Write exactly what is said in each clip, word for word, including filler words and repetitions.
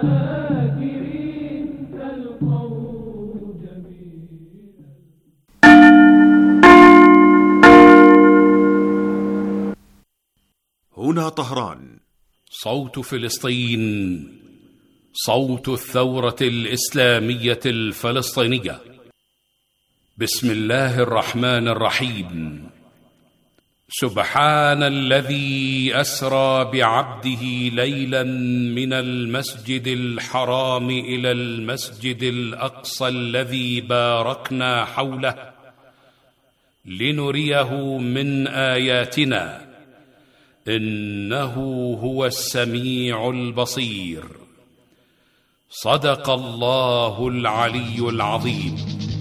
هنا طهران، صوت فلسطين، صوت الثورة الإسلامية الفلسطينية. بسم الله الرحمن الرحيم. سبحان الذي أسرى بعبده ليلا من المسجد الحرام إلى المسجد الأقصى الذي باركنا حوله لنريه من آياتنا إنه هو السميع البصير. صدق الله العلي العظيم.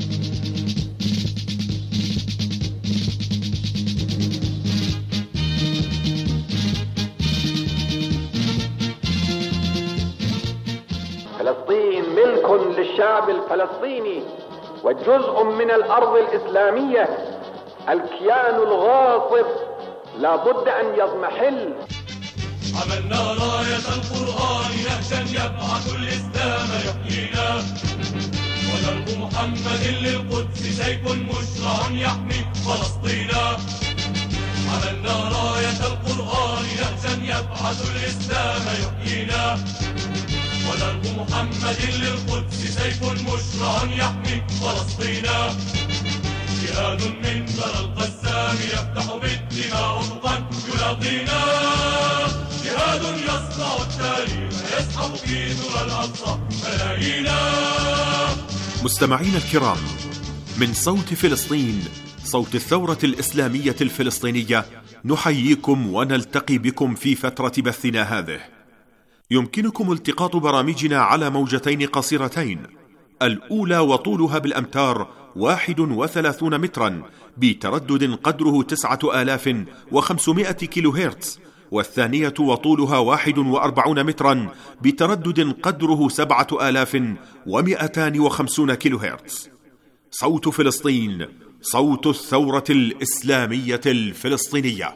فلسطين ملك للشعب الفلسطيني وجزء من الأرض الإسلامية. الكيان الغاصب لا بد أن يضمحل. عملنا راية القرآن نهجا يبعث الإسلام يحيينا، ودرب محمد للقدس سيف مشرع يحمي فلسطينا. عملنا راية القرآن نهجا يبعث الإسلام يحيينا، ودرب محمد للقدس سيف مشرع يحمي فلسطينا. جهاد من بر القسام يفتح بالدماء أفقا يلاقينا، جهاد يصنع التاريخ يسحب في ذرى الأقصى ملايينا. مستمعين الكرام، من صوت فلسطين، صوت الثورة الإسلامية الفلسطينية، نحييكم ونلتقي بكم في فترة بثنا هذه. يمكنكم التقاط برامجنا على موجتين قصيرتين، الأولى وطولها بالأمتار واحد وثلاثون مترا بتردد قدره تسعة آلاف وخمسمائة كيلو هرتز، والثانية وطولها واحد وأربعون مترا بتردد قدره سبعة آلاف ومئتان وخمسون كيلو هرتز. صوت فلسطين، صوت الثورة الإسلامية الفلسطينية.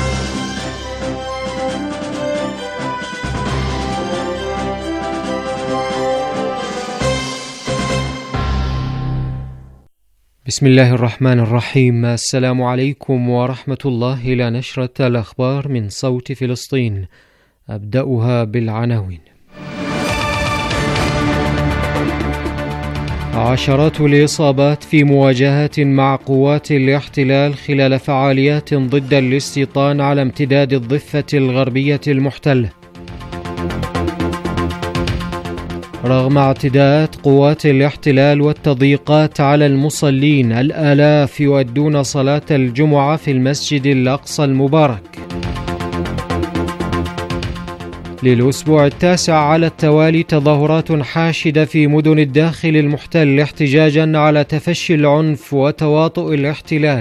بسم الله الرحمن الرحيم. السلام عليكم ورحمة الله. إلى نشرة الأخبار من صوت فلسطين، أبدأها بالعناوين. عشرات الإصابات في مواجهة مع قوات الاحتلال خلال فعاليات ضد الاستيطان على امتداد الضفة الغربية المحتلة. رغم اعتداءات قوات الاحتلال والتضييقات على المصلين، الآلاف يؤدون صلاة الجمعة في المسجد الأقصى المبارك. للأسبوع التاسع على التوالي تظاهرات حاشدة في مدن الداخل المحتل احتجاجا على تفشي العنف وتواطؤ الاحتلال.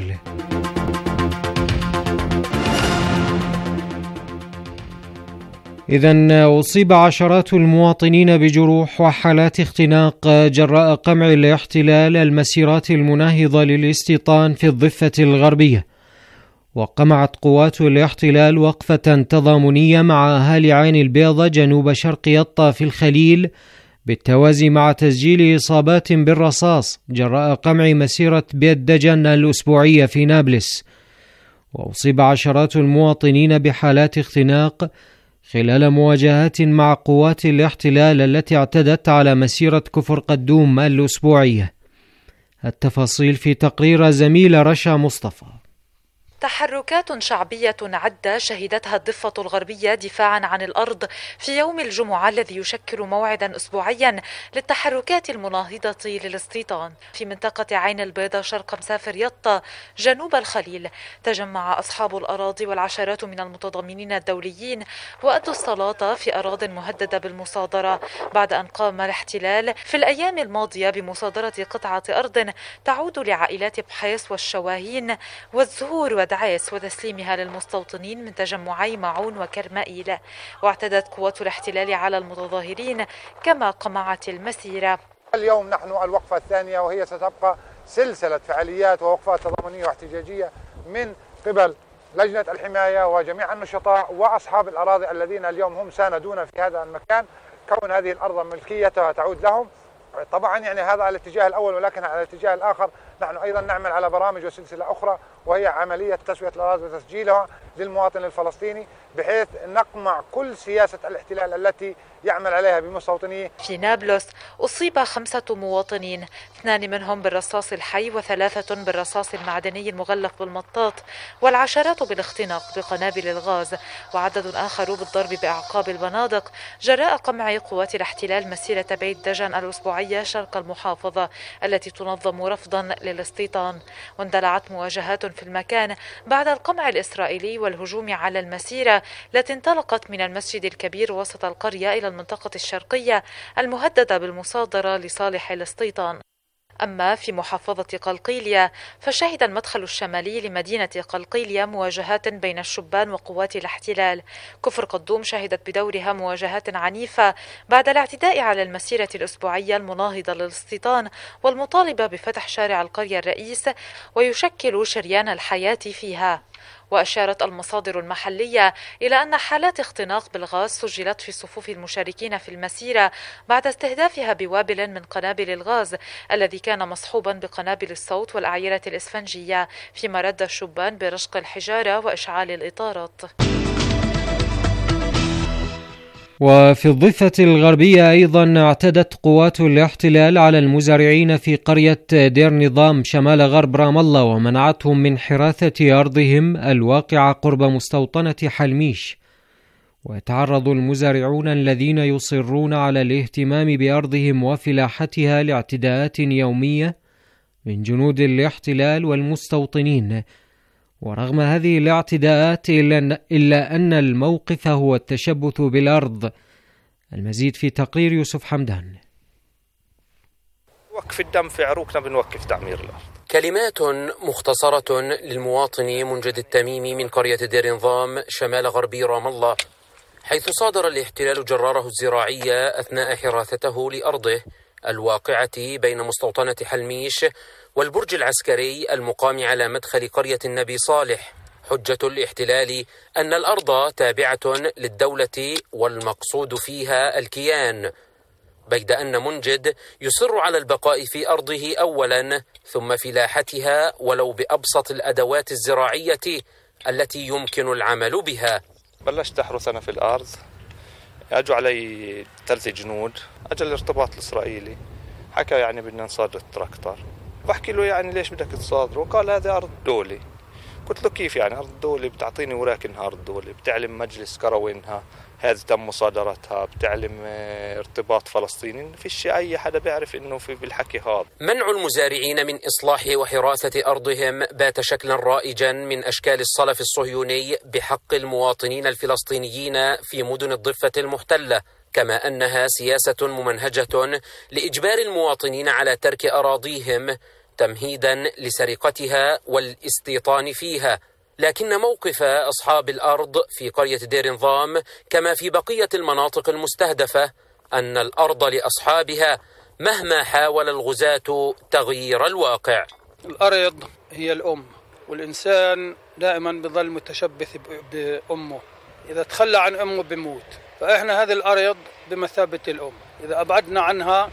إذن أصيب عشرات المواطنين بجروح وحالات اختناق جراء قمع الاحتلال المسيرات المناهضة للاستيطان في الضفة الغربية. وقمعت قوات الاحتلال وقفة تضامنية مع أهالي عين البيضة جنوب شرق يطا في الخليل، بالتوازي مع تسجيل إصابات بالرصاص جراء قمع مسيرة بيت دجن الأسبوعية في نابلس. وأصيب عشرات المواطنين بحالات اختناق خلال مواجهات مع قوات الاحتلال التي اعتدت على مسيرة كفر قدوم الأسبوعية. التفاصيل في تقرير زميل رشا مصطفى. تحركات شعبية عدة شهدتها الضفة الغربية دفاعا عن الأرض في يوم الجمعة الذي يشكل موعدا أسبوعيا للتحركات المناهضة للاستيطان. في منطقة عين البيضة شرق مسافر يطا جنوب الخليل تجمع أصحاب الأراضي والعشرات من المتضامنين الدوليين وأدوا الصلاة في أراضٍ مهددة بالمصادرة بعد أن قام الاحتلال في الأيام الماضية بمصادرة قطعة أرض تعود لعائلات بحيص والشواهين والزهور ودعيس وتسليمها للمستوطنين من تجمعي معون وكرمائيل. واعتدت قوات الاحتلال على المتظاهرين كما قمعت المسيرة. اليوم نحن الوقفة الثانية، وهي ستبقى سلسلة فعاليات ووقفات تضامنية واحتجاجية من قبل لجنة الحماية وجميع النشطاء وأصحاب الأراضي الذين اليوم هم ساندونا في هذا المكان كون هذه الأرض ملكيتها تعود لهم. طبعا يعني هذا على الاتجاه الأول، ولكن على الاتجاه الآخر نحن أيضا نعمل على برامج وسلسلة أخرى، وهي عملية تسوية الأراضي وتسجيلها للمواطن الفلسطيني، بحيث نقمع كل سياسة الاحتلال التي يعمل عليها بمستوطنيه. في نابلس أصيب خمسة مواطنين، اثنان منهم بالرصاص الحي وثلاثة بالرصاص المعدني المغلف بالمطاط، والعشرات بالاختناق بقنابل الغاز، وعدد آخر بالضرب بأعقاب البنادق جراء قمع قوات الاحتلال مسيرة بيت دجن الأسبوعية شرق المحافظة التي تنظم رفضا للاستيطان. واندلعت مواجهات في المكان بعد القمع الإسرائيلي والهجوم على المسيرة التي انطلقت من المسجد الكبير وسط القرية إلى المنطقة الشرقية المهددة بالمصادرة لصالح الاستيطان. أما في محافظة قلقيلية فشهد المدخل الشمالي لمدينة قلقيلية مواجهات بين الشبان وقوات الاحتلال. كفر قدوم شهدت بدورها مواجهات عنيفة بعد الاعتداء على المسيرة الأسبوعية المناهضة للاستيطان والمطالبة بفتح شارع القرية الرئيس ويشكل شريان الحياة فيها. وأشارت المصادر المحلية إلى أن حالات اختناق بالغاز سجلت في صفوف المشاركين في المسيرة بعد استهدافها بوابل من قنابل الغاز الذي كان مصحوبا بقنابل الصوت والأعيرة الإسفنجية، فيما رد الشبان برشق الحجارة وإشعال الإطارات. وفي الضفة الغربية أيضا اعتدت قوات الاحتلال على المزارعين في قرية دير نظام شمال غرب رام الله ومنعتهم من حراثة أرضهم الواقعة قرب مستوطنة حلميش. ويتعرض المزارعون الذين يصرون على الاهتمام بأرضهم وفلاحتها لاعتداءات يومية من جنود الاحتلال والمستوطنين. ورغم هذه الاعتداءات إلا أن الموقف هو التشبث بالأرض. المزيد في تقرير يوسف حمدان. وقف الدم في عروقنا، بنوقف تعمير الأرض. كلمات مختصرة للمواطن منجد التميمي من قرية دير نظام شمال غربي رام الله، حيث صادر الاحتلال جراره الزراعي أثناء حراثته لأرضه الواقعة بين مستوطنة حلميش والبرج العسكري المقام على مدخل قرية النبي صالح. حجة الاحتلال أن الأرض تابعة للدولة والمقصود فيها الكيان، بيد أن منجد يصر على البقاء في أرضه أولا ثم فلاحتها ولو بأبسط الأدوات الزراعية التي يمكن العمل بها. بلشت أحرث أنا في الأرض، أجوا علي ثلاث جنود، أجى الارتباط الإسرائيلي حكى يعني بدنا نصادر التراكتور، بحكي له يعني ليش بدك تصادره؟ قال هذا أرض دولة. قلت له كيف يعني أرض دولة؟ بتعطيني وراك إنها أرض دولة، بتعلم مجلس كروي إنها هذا تم مصادرتها، بتعلم ارتباط فلسطيني، فيش أي حدا بيعرف إنه في بالحكي هذا. منع المزارعين من إصلاح وحراثة أرضهم بات شكلا رائجا من أشكال الصلف الصهيوني بحق المواطنين الفلسطينيين في مدن الضفة المحتلة، كما أنها سياسة ممنهجة لإجبار المواطنين على ترك أراضيهم تمهيدا لسرقتها والاستيطان فيها. لكن موقف أصحاب الأرض في قرية دير نظام كما في بقية المناطق المستهدفة أن الأرض لأصحابها مهما حاول الغزاة تغيير الواقع. الأرض هي الأم، والإنسان دائما بظل متشبث بأمه، إذا تخلى عن أمه بموت، فإحنا هذه الأرض بمثابة الأم، إذا أبعدنا عنها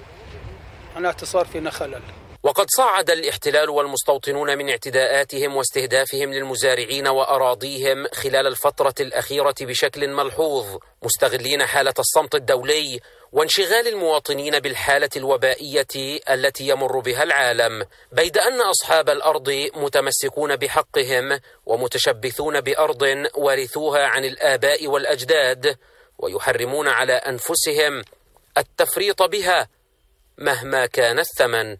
معناته صار فينا خلل. وقد صعد الاحتلال والمستوطنون من اعتداءاتهم واستهدافهم للمزارعين وأراضيهم خلال الفترة الأخيرة بشكل ملحوظ، مستغلين حالة الصمت الدولي وانشغال المواطنين بالحالة الوبائية التي يمر بها العالم، بيد أن أصحاب الأرض متمسكون بحقهم ومتشبثون بأرض ورثوها عن الآباء والأجداد، ويحرمون على أنفسهم التفريط بها مهما كان الثمن.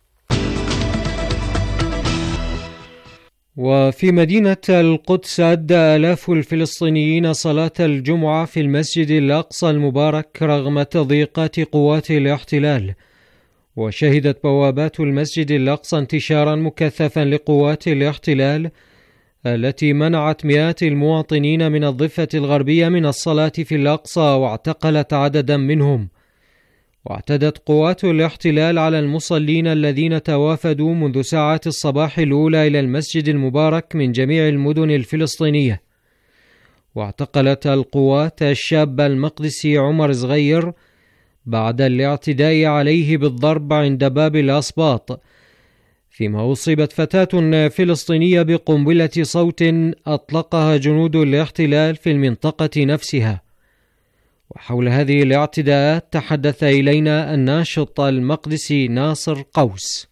وفي مدينة القدس أدى آلاف الفلسطينيين صلاة الجمعة في المسجد الأقصى المبارك رغم تضييقات قوات الاحتلال. وشهدت بوابات المسجد الأقصى انتشارا مكثفا لقوات الاحتلال التي منعت مئات المواطنين من الضفة الغربية من الصلاة في الأقصى واعتقلت عددا منهم. واعتدت قوات الاحتلال على المصلين الذين توافدوا منذ ساعات الصباح الأولى إلى المسجد المبارك من جميع المدن الفلسطينية. واعتقلت القوات الشاب المقدسي عمر صغير بعد الاعتداء عليه بالضرب عند باب الأسباط، فيما أصيبت فتاة فلسطينية بقنبلة صوت أطلقها جنود الاحتلال في المنطقة نفسها. وحول هذه الاعتداءات تحدث إلينا الناشط المقدسي ناصر قوس.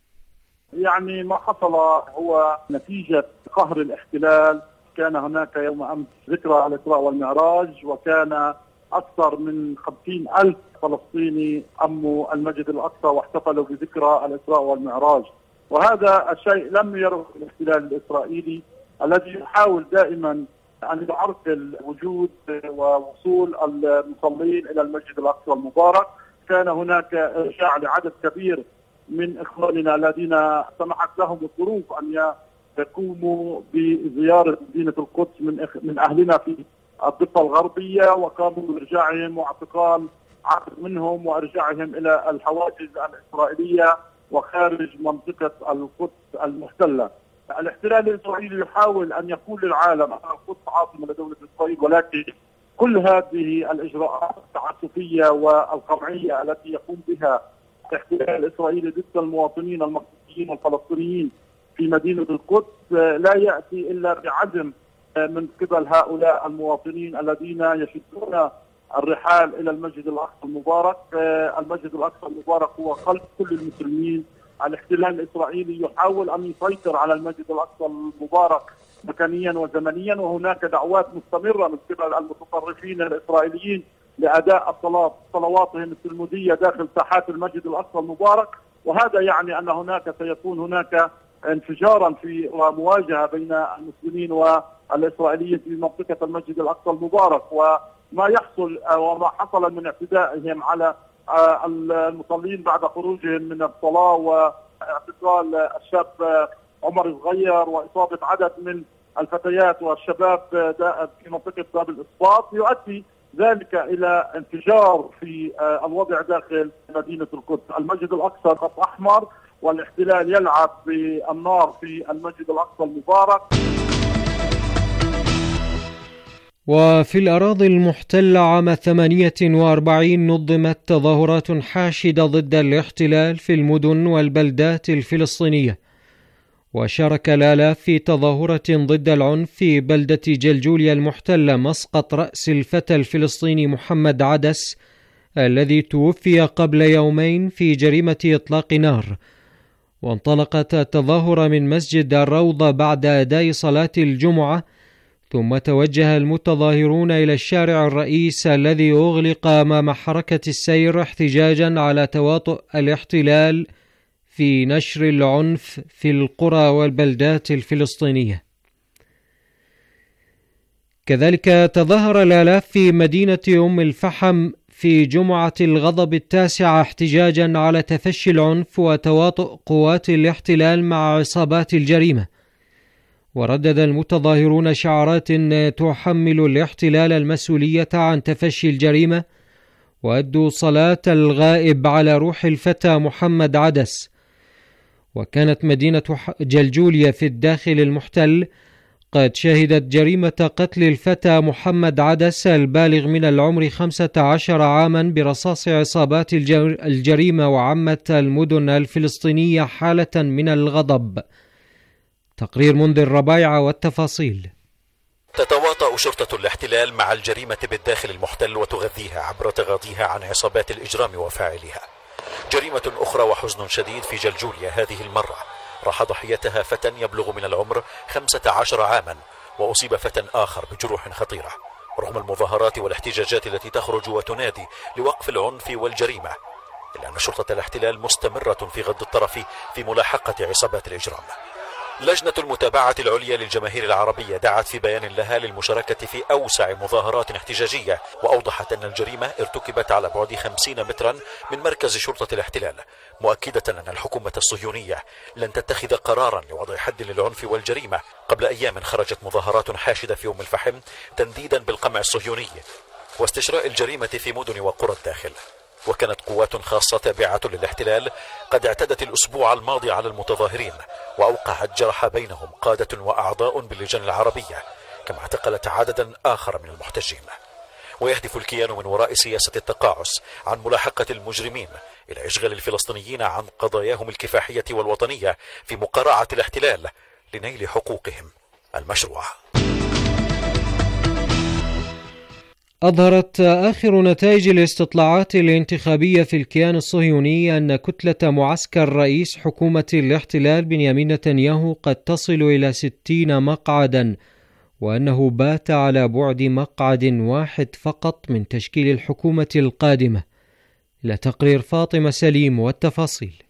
يعني ما حصل هو نتيجة قهر الاحتلال. كان هناك يوم أمس ذكرى الإسراء والمعراج، وكان أكثر من خمسين ألف فلسطيني أموا المسجد الأقصى واحتفلوا بذكرى الإسراء والمعراج. وهذا الشيء لم يره الاحتلال الإسرائيلي الذي يحاول دائما أن يعرقل وجود ووصول المصلين إلى المسجد الأقصى المبارك. كان هناك إرجاع لعدد كبير من إخواننا الذين سمحت لهم الظروف أن يقوموا بزيارة مدينة القدس من من أهلنا في الضفة الغربية، وقاموا بإرجاعهم واعتقال عدد منهم وإرجاعهم إلى الحواجز الإسرائيلية وخارج منطقة القدس المحتلة. الاحتلال الإسرائيلي يحاول أن يقول للعالم أن القدس عاصمة لدولة إسرائيل، ولكن كل هذه الإجراءات التعسفية والقمعية التي يقوم بها الاحتلال الإسرائيلي ضد المواطنين المقدسيين والفلسطينيين في مدينة القدس لا يأتي إلا بعزم من قبل هؤلاء المواطنين الذين يشدون الرحال إلى المسجد الأقصى المبارك. المسجد الأقصى المبارك هو قلب كل المسلمين. الاحتلال الإسرائيلي يحاول أن يسيطر على المسجد الأقصى المبارك مكانيا وزمنيا، وهناك دعوات مستمرة من قبل المتطرفين الإسرائيليين لأداء الصلاة صلواتهم التلمودية داخل ساحات المسجد الأقصى المبارك. وهذا يعني أن هناك سيكون هناك انفجارا في ومواجهة بين المسلمين والإسرائيليين في منطقة المسجد الأقصى المبارك. وما يحصل وما حصل من اعتدائهم على المصلين بعد خروجهم من الصلاة واعتقال الشاب عمر الصغير وإصابة عدد من الفتيات والشباب في منطقة باب الإسباط يؤدي ذلك إلى انفجار في الوضع داخل مدينة القدس. المسجد الأقصى خط أحمر، والاحتلال يلعب بالنار في المسجد الأقصى المبارك. وفي الأراضي المحتلة عام ثمانية وأربعين نظمت تظاهرات حاشدة ضد الاحتلال في المدن والبلدات الفلسطينية، وشارك الآلاف في تظاهرة ضد العنف في بلدة جلجوليا المحتلة مسقط رأس الفتى الفلسطيني محمد عدس الذي توفي قبل يومين في جريمة إطلاق نار. وانطلقت التظاهرة من مسجد الروضة بعد أداء صلاة الجمعة، ثم توجه المتظاهرون إلى الشارع الرئيس الذي أغلق أمام حركة السير احتجاجا على تواطؤ الاحتلال في نشر العنف في القرى والبلدات الفلسطينية. كذلك تظاهر الآلاف في مدينة أم الفحم في جمعة الغضب التاسعة احتجاجا على تفشي العنف وتواطؤ قوات الاحتلال مع عصابات الجريمة. وردد المتظاهرون شعارات تحمل الاحتلال المسؤولية عن تفشي الجريمة، وأدوا صلاة الغائب على روح الفتى محمد عدس. وكانت مدينة جلجوليا في الداخل المحتل قد شهدت جريمة قتل الفتى محمد عدس البالغ من العمر خمسة عشر عاما برصاص عصابات الجريمة، وعمت المدن الفلسطينية حالة من الغضب. تقرير منذر ربايعة والتفاصيل. تتواطأ شرطة الاحتلال مع الجريمة بالداخل المحتل وتغذيها عبر تغاضيها عن عصابات الإجرام وفاعليها. جريمة أخرى وحزن شديد في جلجوليا هذه المرة، راح ضحيتها فتى يبلغ من العمر خمسة عشر عاما، وأصيب فتى آخر بجروح خطيرة. رغم المظاهرات والاحتجاجات التي تخرج وتنادي لوقف العنف والجريمة، إلا أن شرطة الاحتلال مستمرة في غض الطرف في ملاحقة عصابات الإجرام. لجنة المتابعة العليا للجماهير العربية دعت في بيان لها للمشاركة في أوسع مظاهرات احتجاجية، وأوضحت أن الجريمة ارتكبت على بعد خمسين مترا من مركز شرطة الاحتلال، مؤكدة أن الحكومة الصهيونية لن تتخذ قرارا لوضع حد للعنف والجريمة. قبل أيام خرجت مظاهرات حاشدة في أم الفحم تنديدا بالقمع الصهيوني واستشراء الجريمة في مدن وقرى الداخل. وكانت قوات خاصة تابعة للاحتلال قد اعتدت الأسبوع الماضي على المتظاهرين، وأوقعت جرح بينهم قادة وأعضاء باللجان العربية، كما اعتقلت عددا آخر من المحتجين. ويهدف الكيان من وراء سياسة التقاعس عن ملاحقة المجرمين إلى إشغال الفلسطينيين عن قضاياهم الكفاحية والوطنية في مقارعة الاحتلال لنيل حقوقهم المشروعة. أظهرت آخر نتائج الاستطلاعات الانتخابية في الكيان الصهيوني أن كتلة معسكر رئيس حكومة الاحتلال بنيامين نتنياهو قد تصل إلى ستين مقعدا، وأنه بات على بعد مقعد واحد فقط من تشكيل الحكومة القادمة. إلى تقرير فاطمة سليم والتفاصيل.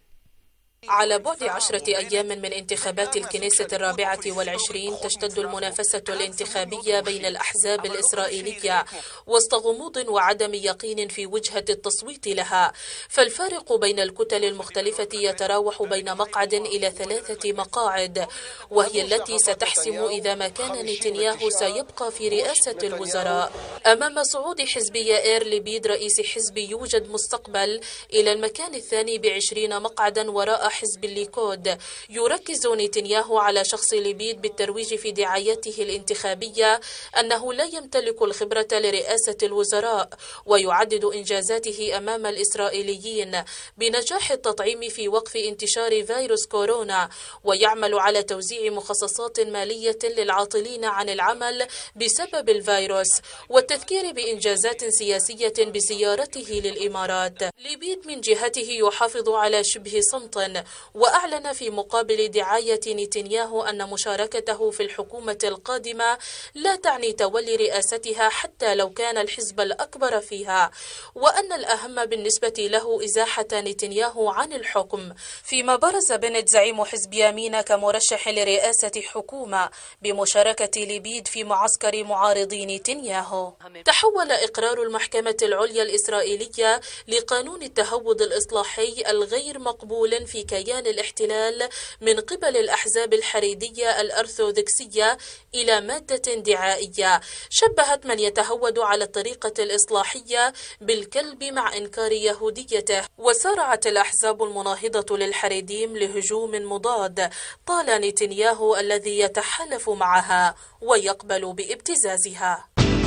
على بعد عشرة أيام من انتخابات الكنيسة الرابعة والعشرين تشتد المنافسة الانتخابية بين الأحزاب الإسرائيلية وسط غموض وعدم يقين في وجهة التصويت لها، فالفارق بين الكتل المختلفة يتراوح بين مقعد إلى ثلاثة مقاعد، وهي التي ستحسم إذا ما كان نتنياهو سيبقى في رئاسة الوزراء. أمام صعود حزبي يائير لبيد رئيس حزب يوجد مستقبل إلى المكان الثاني بعشرين مقعدا وراء حزب الليكود، يركز نتنياهو على شخص لبيد بالترويج في دعايته الانتخابية أنه لا يمتلك الخبرة لرئاسة الوزراء، ويعدد إنجازاته أمام الإسرائيليين بنجاح التطعيم في وقف انتشار فيروس كورونا، ويعمل على توزيع مخصصات مالية للعاطلين عن العمل بسبب الفيروس، والتذكير بإنجازات سياسية بزيارته للإمارات. لبيد من جهته يحافظ على شبه صمت، وأعلن في مقابل دعاية نتنياهو أن مشاركته في الحكومة القادمة لا تعني تولي رئاستها حتى لو كان الحزب الأكبر فيها، وأن الأهم بالنسبة له إزاحة نتنياهو عن الحكم. فيما برز بنت زعيم حزب يمين كمرشح لرئاسة حكومة بمشاركة لبيد في معسكر معارضي نتنياهو. تحول إقرار المحكمة العليا الإسرائيلية لقانون التهود الإصلاحي الغير مقبول في كيان الاحتلال من قبل الأحزاب الحريدية الأرثوذكسية إلى مادة دعائية شبهت من يتهود على الطريقة الإصلاحية بالكلب مع إنكار يهوديته، وسارعت الأحزاب المناهضة للحريديم لهجوم مضاد طال نتنياهو الذي يتحالف معها ويقبل بابتزازها.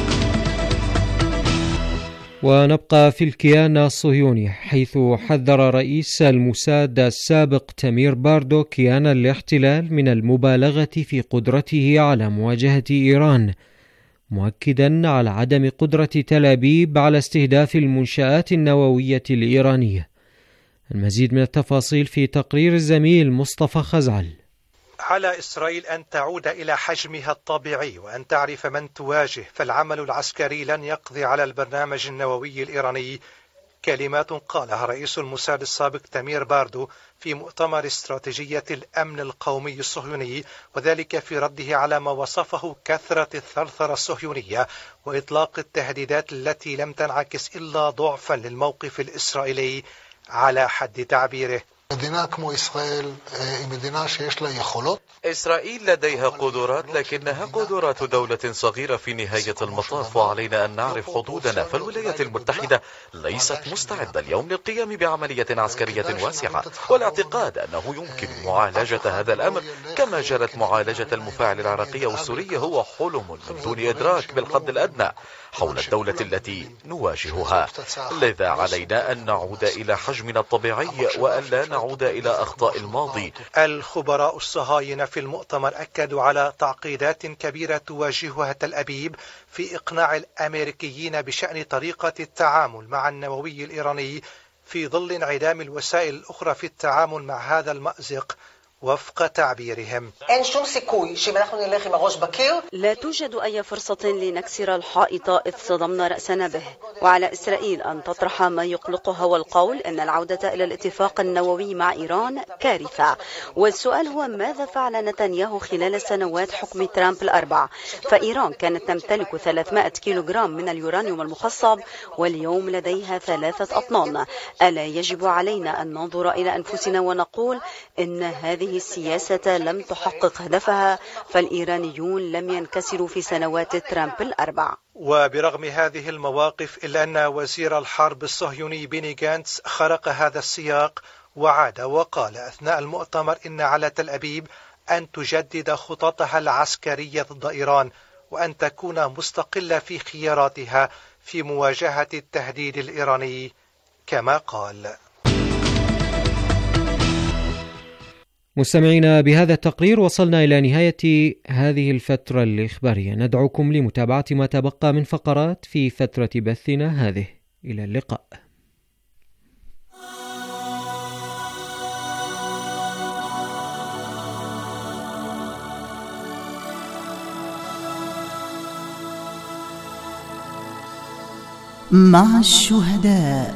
ونبقى في الكيان الصهيوني، حيث حذر رئيس الموساد السابق تمير باردو كيان الاحتلال من المبالغة في قدرته على مواجهة إيران، مؤكدا على عدم قدرة تل أبيب على استهداف المنشآت النووية الإيرانية. المزيد من التفاصيل في تقرير الزميل مصطفى خزعل. على إسرائيل أن تعود إلى حجمها الطبيعي وأن تعرف من تواجه، فالعمل العسكري لن يقضي على البرنامج النووي الإيراني. كلمات قالها رئيس الموساد السابق تمير باردو في مؤتمر استراتيجية الأمن القومي الصهيوني، وذلك في رده على ما وصفه كثرة الثرثرة الصهيونية وإطلاق التهديدات التي لم تنعكس إلا ضعفا للموقف الإسرائيلي على حد تعبيره. مدينة كمو إسرائيل مدينة שיש לה יכולות. إسرائيل لديها قدرات، لكنها قدرات دولة صغيرة في نهاية المطاف، وعلينا أن نعرف حدودنا. فالولايات المتحدة ليست مستعدة اليوم للقيام بعملية عسكرية واسعة، والاعتقاد أنه يمكن معالجة هذا الأمر كما جرت معالجة المفاعل العراقي والسوري هو حلم من دون إدراك بالحد الأدنى حول الدولة التي نواجهها. لذا علينا أن نعود إلى حجمنا الطبيعي وأن لا نعود إلى أخطاء الماضي. الخبراء الصهاينة في المؤتمر أكدوا على تعقيدات كبيرة تواجهها تل أبيب في إقناع الأمريكيين بشأن طريقة التعامل مع النووي الإيراني في ظل انعدام الوسائل الأخرى في التعامل مع هذا المأزق. وفق تعبيرهم، لا توجد أي فرصة لنكسر الحائط إذ صدمنا رأسنا به، وعلى إسرائيل أن تطرح ما يقلقها والقول أن العودة إلى الاتفاق النووي مع إيران كارثة. والسؤال هو ماذا فعل نتنياهو خلال سنوات حكم ترامب الأربع؟ فإيران كانت تمتلك ثلاثمائة كيلوغرام من اليورانيوم المخصب، واليوم لديها ثلاثة أطنان. ألا يجب علينا أن ننظر إلى أنفسنا ونقول إن هذه السياسة لم تحقق هدفها، فالإيرانيون لم ينكسروا في سنوات ترامب الأربع. وبرغم هذه المواقف إلا أن وزير الحرب الصهيوني بيني جانتس خرق هذا السياق وعاد وقال أثناء المؤتمر إن على تل أبيب أن تجدد خططها العسكرية ضد إيران وأن تكون مستقلة في خياراتها في مواجهة التهديد الإيراني كما قال. مستمعينا، بهذا التقرير وصلنا إلى نهاية هذه الفترة الإخبارية. ندعوكم لمتابعة ما تبقى من فقرات في فترة بثنا هذه. إلى اللقاء. مع الشهداء.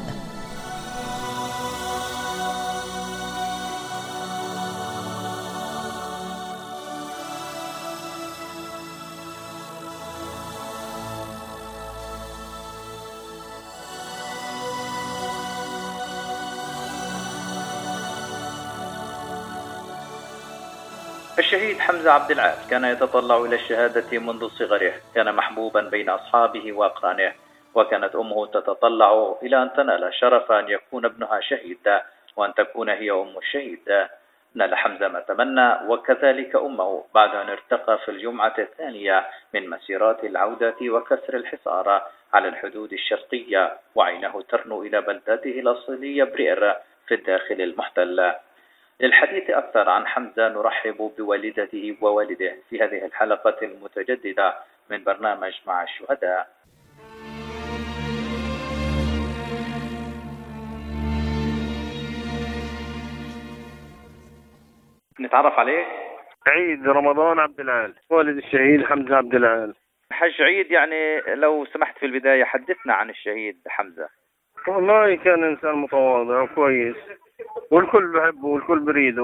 الشهيد حمزة عبد العال كان يتطلع إلى الشهادة منذ صغره، كان محبوبا بين أصحابه وأقرانه، وكانت أمه تتطلع إلى أن تنال شرف أن يكون ابنها شهيدا وأن تكون هي أم الشهيد. نال حمزة ما تمنى وكذلك أمه بعد أن ارتقى في الجمعة الثانية من مسيرات العودة وكسر الحصار على الحدود الشرقية، وعينه ترنو إلى بلدته الأصلية برئر في الداخل المحتل. للحديث أكثر عن حمزة نرحب بوالدته ووالده في هذه الحلقة المتجددة من برنامج مع الشهداء. نتعرف عليك. عيد رمضان عبد العال، والد الشهيد حمزة عبد العال. حج عيد، يعني لو سمحت في البداية حدثنا عن الشهيد حمزة. والله كان إنسان متواضع وكويس، والكل بحبه والكل بريده،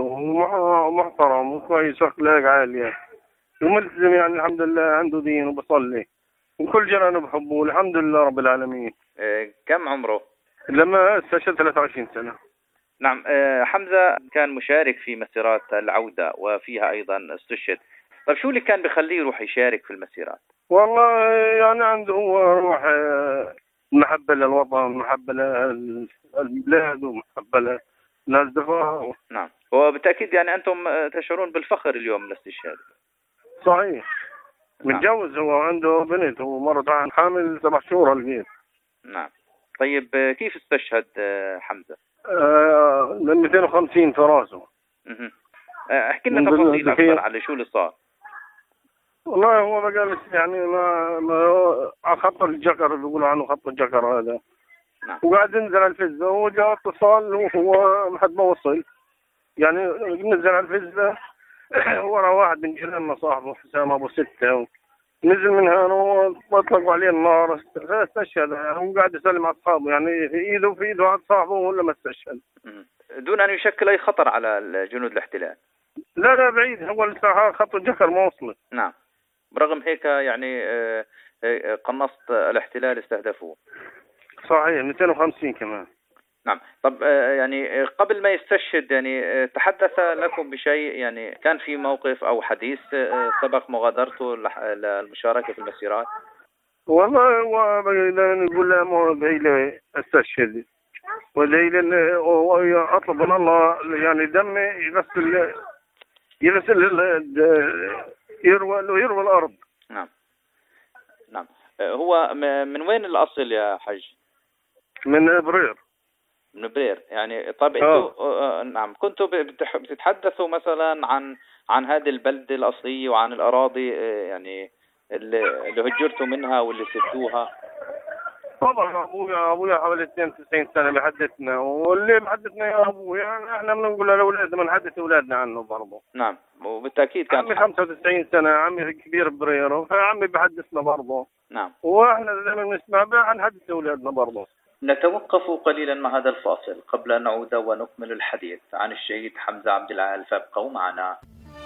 ومحترم وكويس واخلاق عالية وملتزم، يعني الحمد لله عنده دين وبصلي، وكل جيرانه بحبه والحمد لله رب العالمين. إيه كم عمره؟ لما استشهد ثلاثة وعشرين سنة. نعم. إيه حمزة كان مشارك في مسيرات العودة وفيها أيضا استشهد. طيب شو اللي كان بخليه يروح يشارك في المسيرات؟ والله يعني عنده هو روح محبة للوطن، محبة للبلاد، ومحبة للأصدقاء. نعم، وبالتأكيد يعني أنتم تشعرون بالفخر اليوم للاستشهاد. صحيح. نعم. متجوز هو، عنده بنت ومرته حامل سبع شهور البيت. نعم. طيب كيف استشهد حمزة؟ آه من مئتين وخمسين في راسه. احكي لنا تفاصيل أكثر على شو اللي صار. والله هو بقى يعني ما, ما خط الجكر، بيقولوا عنه خط الجكر هذا. نعم. وقاعد ينزل على الفزة، وجاء اتصال وهو ما حد ما وصل، يعني نزل على الفزة ورا واحد من جيراننا صاحبه حسام ابو ستة، نزل من هنا واطلقوا عليه النار، استشهد. هو قاعد يسلم على اصحابه، يعني في ايده في ايده على صاحبه ولا ما استشهد دون ان يشكل اي خطر على جنود الاحتلال. لا لا بعيد، هو خط الجكر ما وصل. نعم. برغم هيك يعني قناصة الاحتلال استهدفوه. صحيح، مئتين وخمسين كمان. نعم. طب يعني قبل ما يستشهد يعني تحدث لكم بشيء، يعني كان في موقف أو حديث سبق مغادرته للمشاركة في المسيرات؟ والله هو نقول له ما بهيله استشهد، وهيله أطلب من الله يعني دمه يغسل يغسل يروى يروى الأرض. نعم. نعم. هو من وين الأصل يا حج؟ من برير. من برير يعني. طيب انتوا نعم كنتوا بتتحدثوا مثلا عن عن هذه البلدة الأصلية وعن الأراضي يعني اللي, اللي هجرتوا منها واللي سبتوها؟ طبعا ابويا ابويا حوالي اثنين وتسعين سنة بحدثنا، واللي بحدثنا يا ابويا يعني احنا بنقول لاولادنا بنحدث اولادنا عنه برضه. نعم، وبالتاكيد كان عمي خمسة وتسعين سنة، عمي كبير بريره، فعمي بحدثنا برضه. نعم. واحنا لما نسمع بها نحدث اولادنا برضه. نتوقف قليلا مع هذا الفاصل قبل أن نعود ونكمل الحديث عن الشهيد حمزة عبد العال، فابقوا معنا.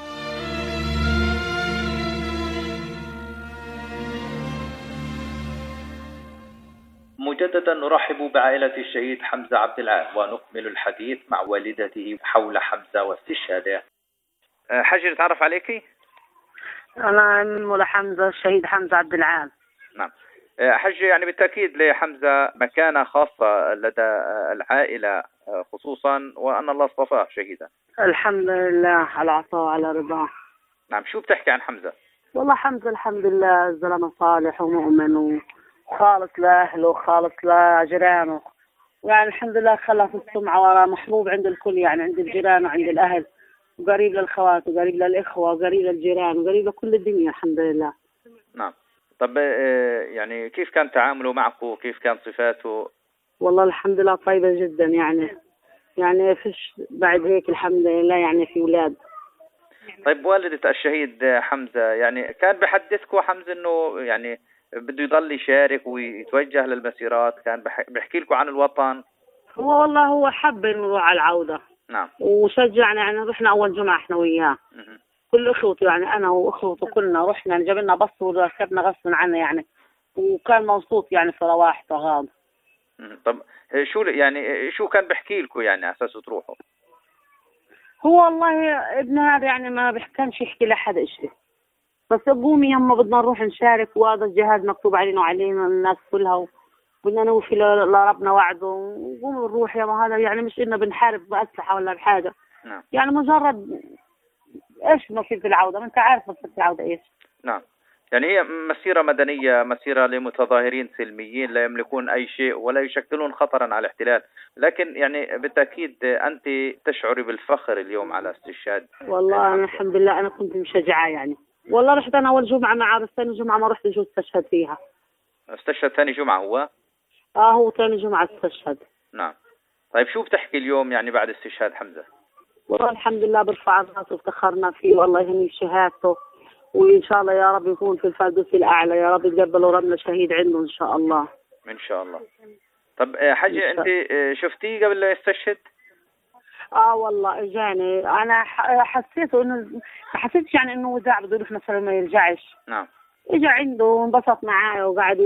مجددا نرحب بعائلة الشهيد حمزة عبد العال ونكمل الحديث مع والدته حول حمزة واستشهاده. حاجة نتعرف عليكي؟ أنا من حمزة الشهيد حمزة عبد العال. نعم. حج يعني بالتأكيد لحمزة مكانة خاصة لدى العائلة خصوصا، وأن الله اصطفاه شهيدا. الحمد لله على عطاء وعلى رضاه. نعم. شو بتحكي عن حمزة؟ والله حمزة الحمد لله زلمة صالح ومؤمن و... خالص لأهله وخالص لجيرانه، يعني الحمد لله خلى في السمعة وراه محبوب عند الكل، يعني عند الجيران وعند الأهل، وقريب للخوات وقريب للإخوة وقريب للجيران وقريب لكل الدنيا الحمد لله. نعم. طب يعني كيف كان تعامله معكم؟ كيف كان صفاته؟ والله الحمد لله طيبة جدا، يعني يعني فيش بعد هيك الحمد لله يعني في أولاد. طيب والدة الشهيد حمزة يعني كان بحدثكم حمزة إنه يعني بده يضل يشارك ويتوجه للمسيرات، كان بحكي لكم عن الوطن؟ هو والله هو حب إنه يروح على العودة. نعم. وشجعنا، يعني رحنا أول جمعة إحنا وياه. كل اخوته، يعني انا واخوته كلنا رحنا، جاب لنا بص وركبنا غصب عنا يعني، وكان مبسوط يعني في رواح طغاض. طب شو يعني شو كان بحكي لكم يعني على اساس تروحوا؟ هو والله ابن هذا يعني ما بحكمش يحكي لحد شيء، بس قومي يما بدنا نروح نشارك، وهذا الجهاد مكتوب علينا وعلينا الناس كلها، وبدنا نوفي لربنا وعده، وقومي نروح يما. هذا يعني مش إننا بنحارب بأسلحة ولا بحاجة. نعم. يعني مجرد ايش مصير في العودة، ما انت عارف مصير في العودة ايش. نعم. يعني هي مسيرة مدنية، مسيرة لمتظاهرين سلميين لا يملكون اي شيء ولا يشكلون خطرا على الاحتلال، لكن يعني بالتأكيد انت تشعري بالفخر اليوم على استشهاد. والله أنا الحمد لله انا كنت مشجعة يعني، والله رحت انا اول جمعة معه، بس ثاني جمعة ما رحت، جو استشهد فيها. استشهد ثاني جمعة هو؟ اه هو ثاني جمعة استشهد. نعم. طيب شو بتحكي اليوم يعني بعد استشهاد حمزة؟ والله الحمد لله برفع الراس وافتخرنا فيه، والله يهني شهادته، وإن شاء الله يا رب يكون في الفردوس الأعلى، يا رب يقبلوا ربنا شهيد عنده إن شاء الله. إن شاء الله. طب حاجة أنت شفتيه قبل لا يستشهد؟ آه والله إجاني، أنا حسيته إنه حسيت يعني إنه وداع بده يروح مثلا ما يرجعش. نعم. إجا عنده وانبسط معايا وقعد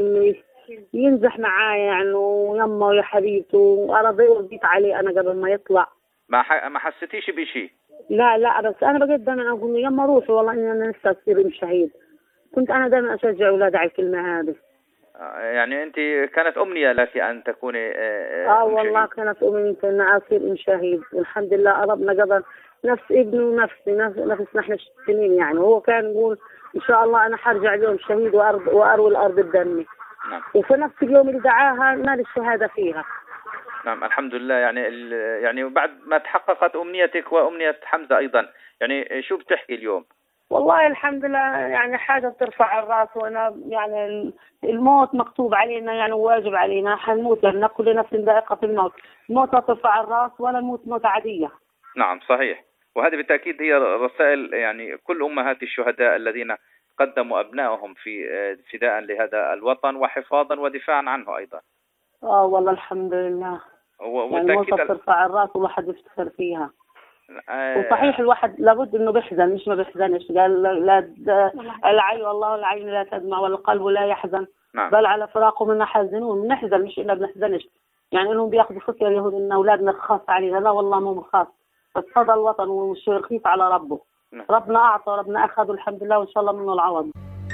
ينزح معايا يعني، ويما ويا حبيبته، وأنا ضيت عليه أنا قبل ما يطلع. ما ح... ما حسيتيش بشيء؟ لا لا، بس انا بقيت دائما اقول له يما روحي، والله اني انا نفسي اصير شهيد. كنت انا دائما اشجع اولادي على الكلمه هذه. يعني انت كانت امنيه لك ان تكوني اه, آه والله كانت امنيتي ان اصير ام شهيد، والحمد لله ربنا قدر نفس ابني ونفسي نفس نحن السنين يعني. وهو كان يقول ان شاء الله انا حرجع اليوم شهيد وارض واروي الارض بدمي. نعم. وفي نفس اليوم اللي دعاها نال الشهاده فيها. نعم الحمد لله. يعني يعني بعد ما تحققت أمنيتك وأمنية حمزة أيضا، يعني شو بتحكي اليوم؟ والله الحمد لله يعني حاجة بترفع الرأس، وأنا يعني الموت مكتوب علينا يعني واجب علينا، حنموت لأن كل نفس ذائقة الموت، الموت لا ترفع الرأس ولا الموت موت عادية. نعم صحيح، وهذه بالتأكيد هي رسائل يعني كل أمهات الشهداء الذين قدموا أبنائهم في فداء لهذا الوطن وحفاظا ودفاعا عنه أيضا. آه والله الحمد لله. يعني الموت ترفع الرأس والواحد يفتخر فيها. آه وصحيح الواحد لابد انه بيحزن، مش ما بيحزنش، قال لا العين والله العين لا تدمع والقلب لا يحزن. نعم. بل على فراقه منا حزنون، بنحزن مش اننا بنحزنش. يعني انهم بياخذوا فكره اليهود ان اولادنا رخاص علينا، لا والله مو رخاص، بس هذا الوطن ومش رخيص على ربه. نعم. ربنا اعطى ربنا اخذ الحمد لله، وان شاء الله منه العوض.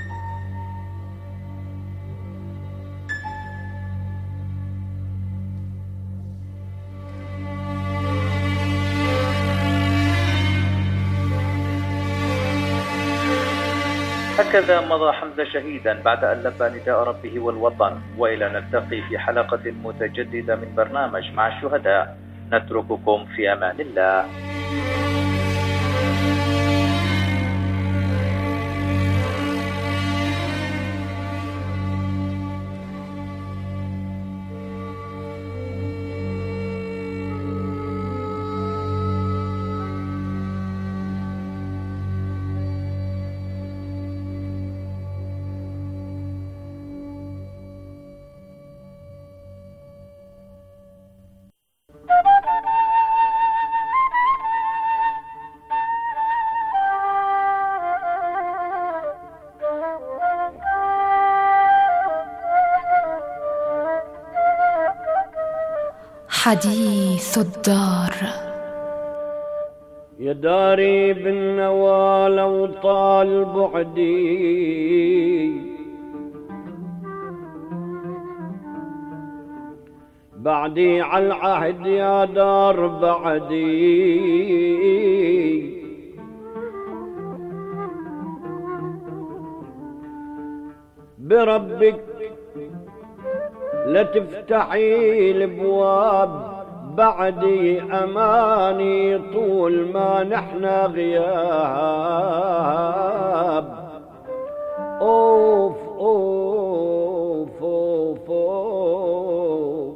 هكذا مضى حمزة شهيدا بعد أن لبى نداء ربه والوطن. وإلى نلتقي في حلقة متجددة من برنامج مع الشهداء، نترككم في أمان الله. حديث الدار. يا داري بالنوى لو طال بعدي، بعدي على العهد يا دار بعدي، بربك لا تفتحي الابواب بعدي اماني طول ما نحنا غياب. اوف اوف اوف اوف,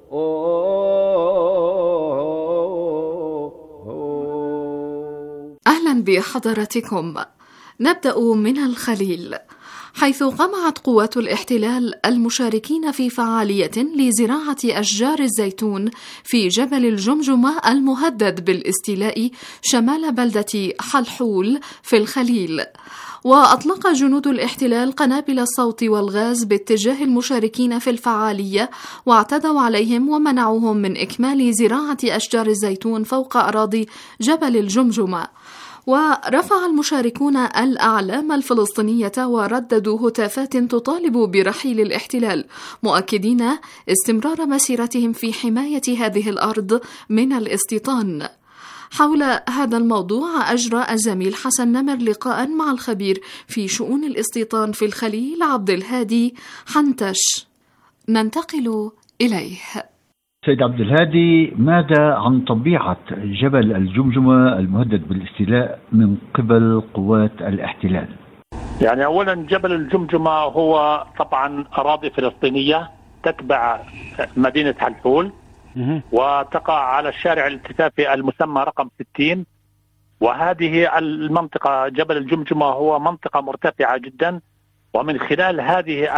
أوف. اهلا بحضراتكم. نبدأ من الخليل، حيث قمعت قوات الاحتلال المشاركين في فعالية لزراعة أشجار الزيتون في جبل الجمجمة المهدد بالاستيلاء شمال بلدة حلحول في الخليل. وأطلق جنود الاحتلال قنابل الصوت والغاز باتجاه المشاركين في الفعالية، واعتدوا عليهم ومنعوهم من إكمال زراعة أشجار الزيتون فوق أراضي جبل الجمجمة. ورفع المشاركون الأعلام الفلسطينية ورددوا هتافات تطالب برحيل الاحتلال، مؤكدين استمرار مسيرتهم في حماية هذه الأرض من الاستيطان. حول هذا الموضوع أجرى الزميل حسن نمر لقاء مع الخبير في شؤون الاستيطان في الخليل عبد الهادي حنتش. ننتقل إليه. سيد عبد الهادي، ماذا عن طبيعة جبل الجمجمة المهدد بالاستيلاء من قبل قوات الاحتلال؟ يعني أولا جبل الجمجمة هو طبعا أراضي فلسطينية تتبع مدينة حلحول وتقع على الشارع الالتفافي المسمى رقم ستين. وهذه المنطقة جبل الجمجمة هو منطقة مرتفعة جدا، ومن خلال هذه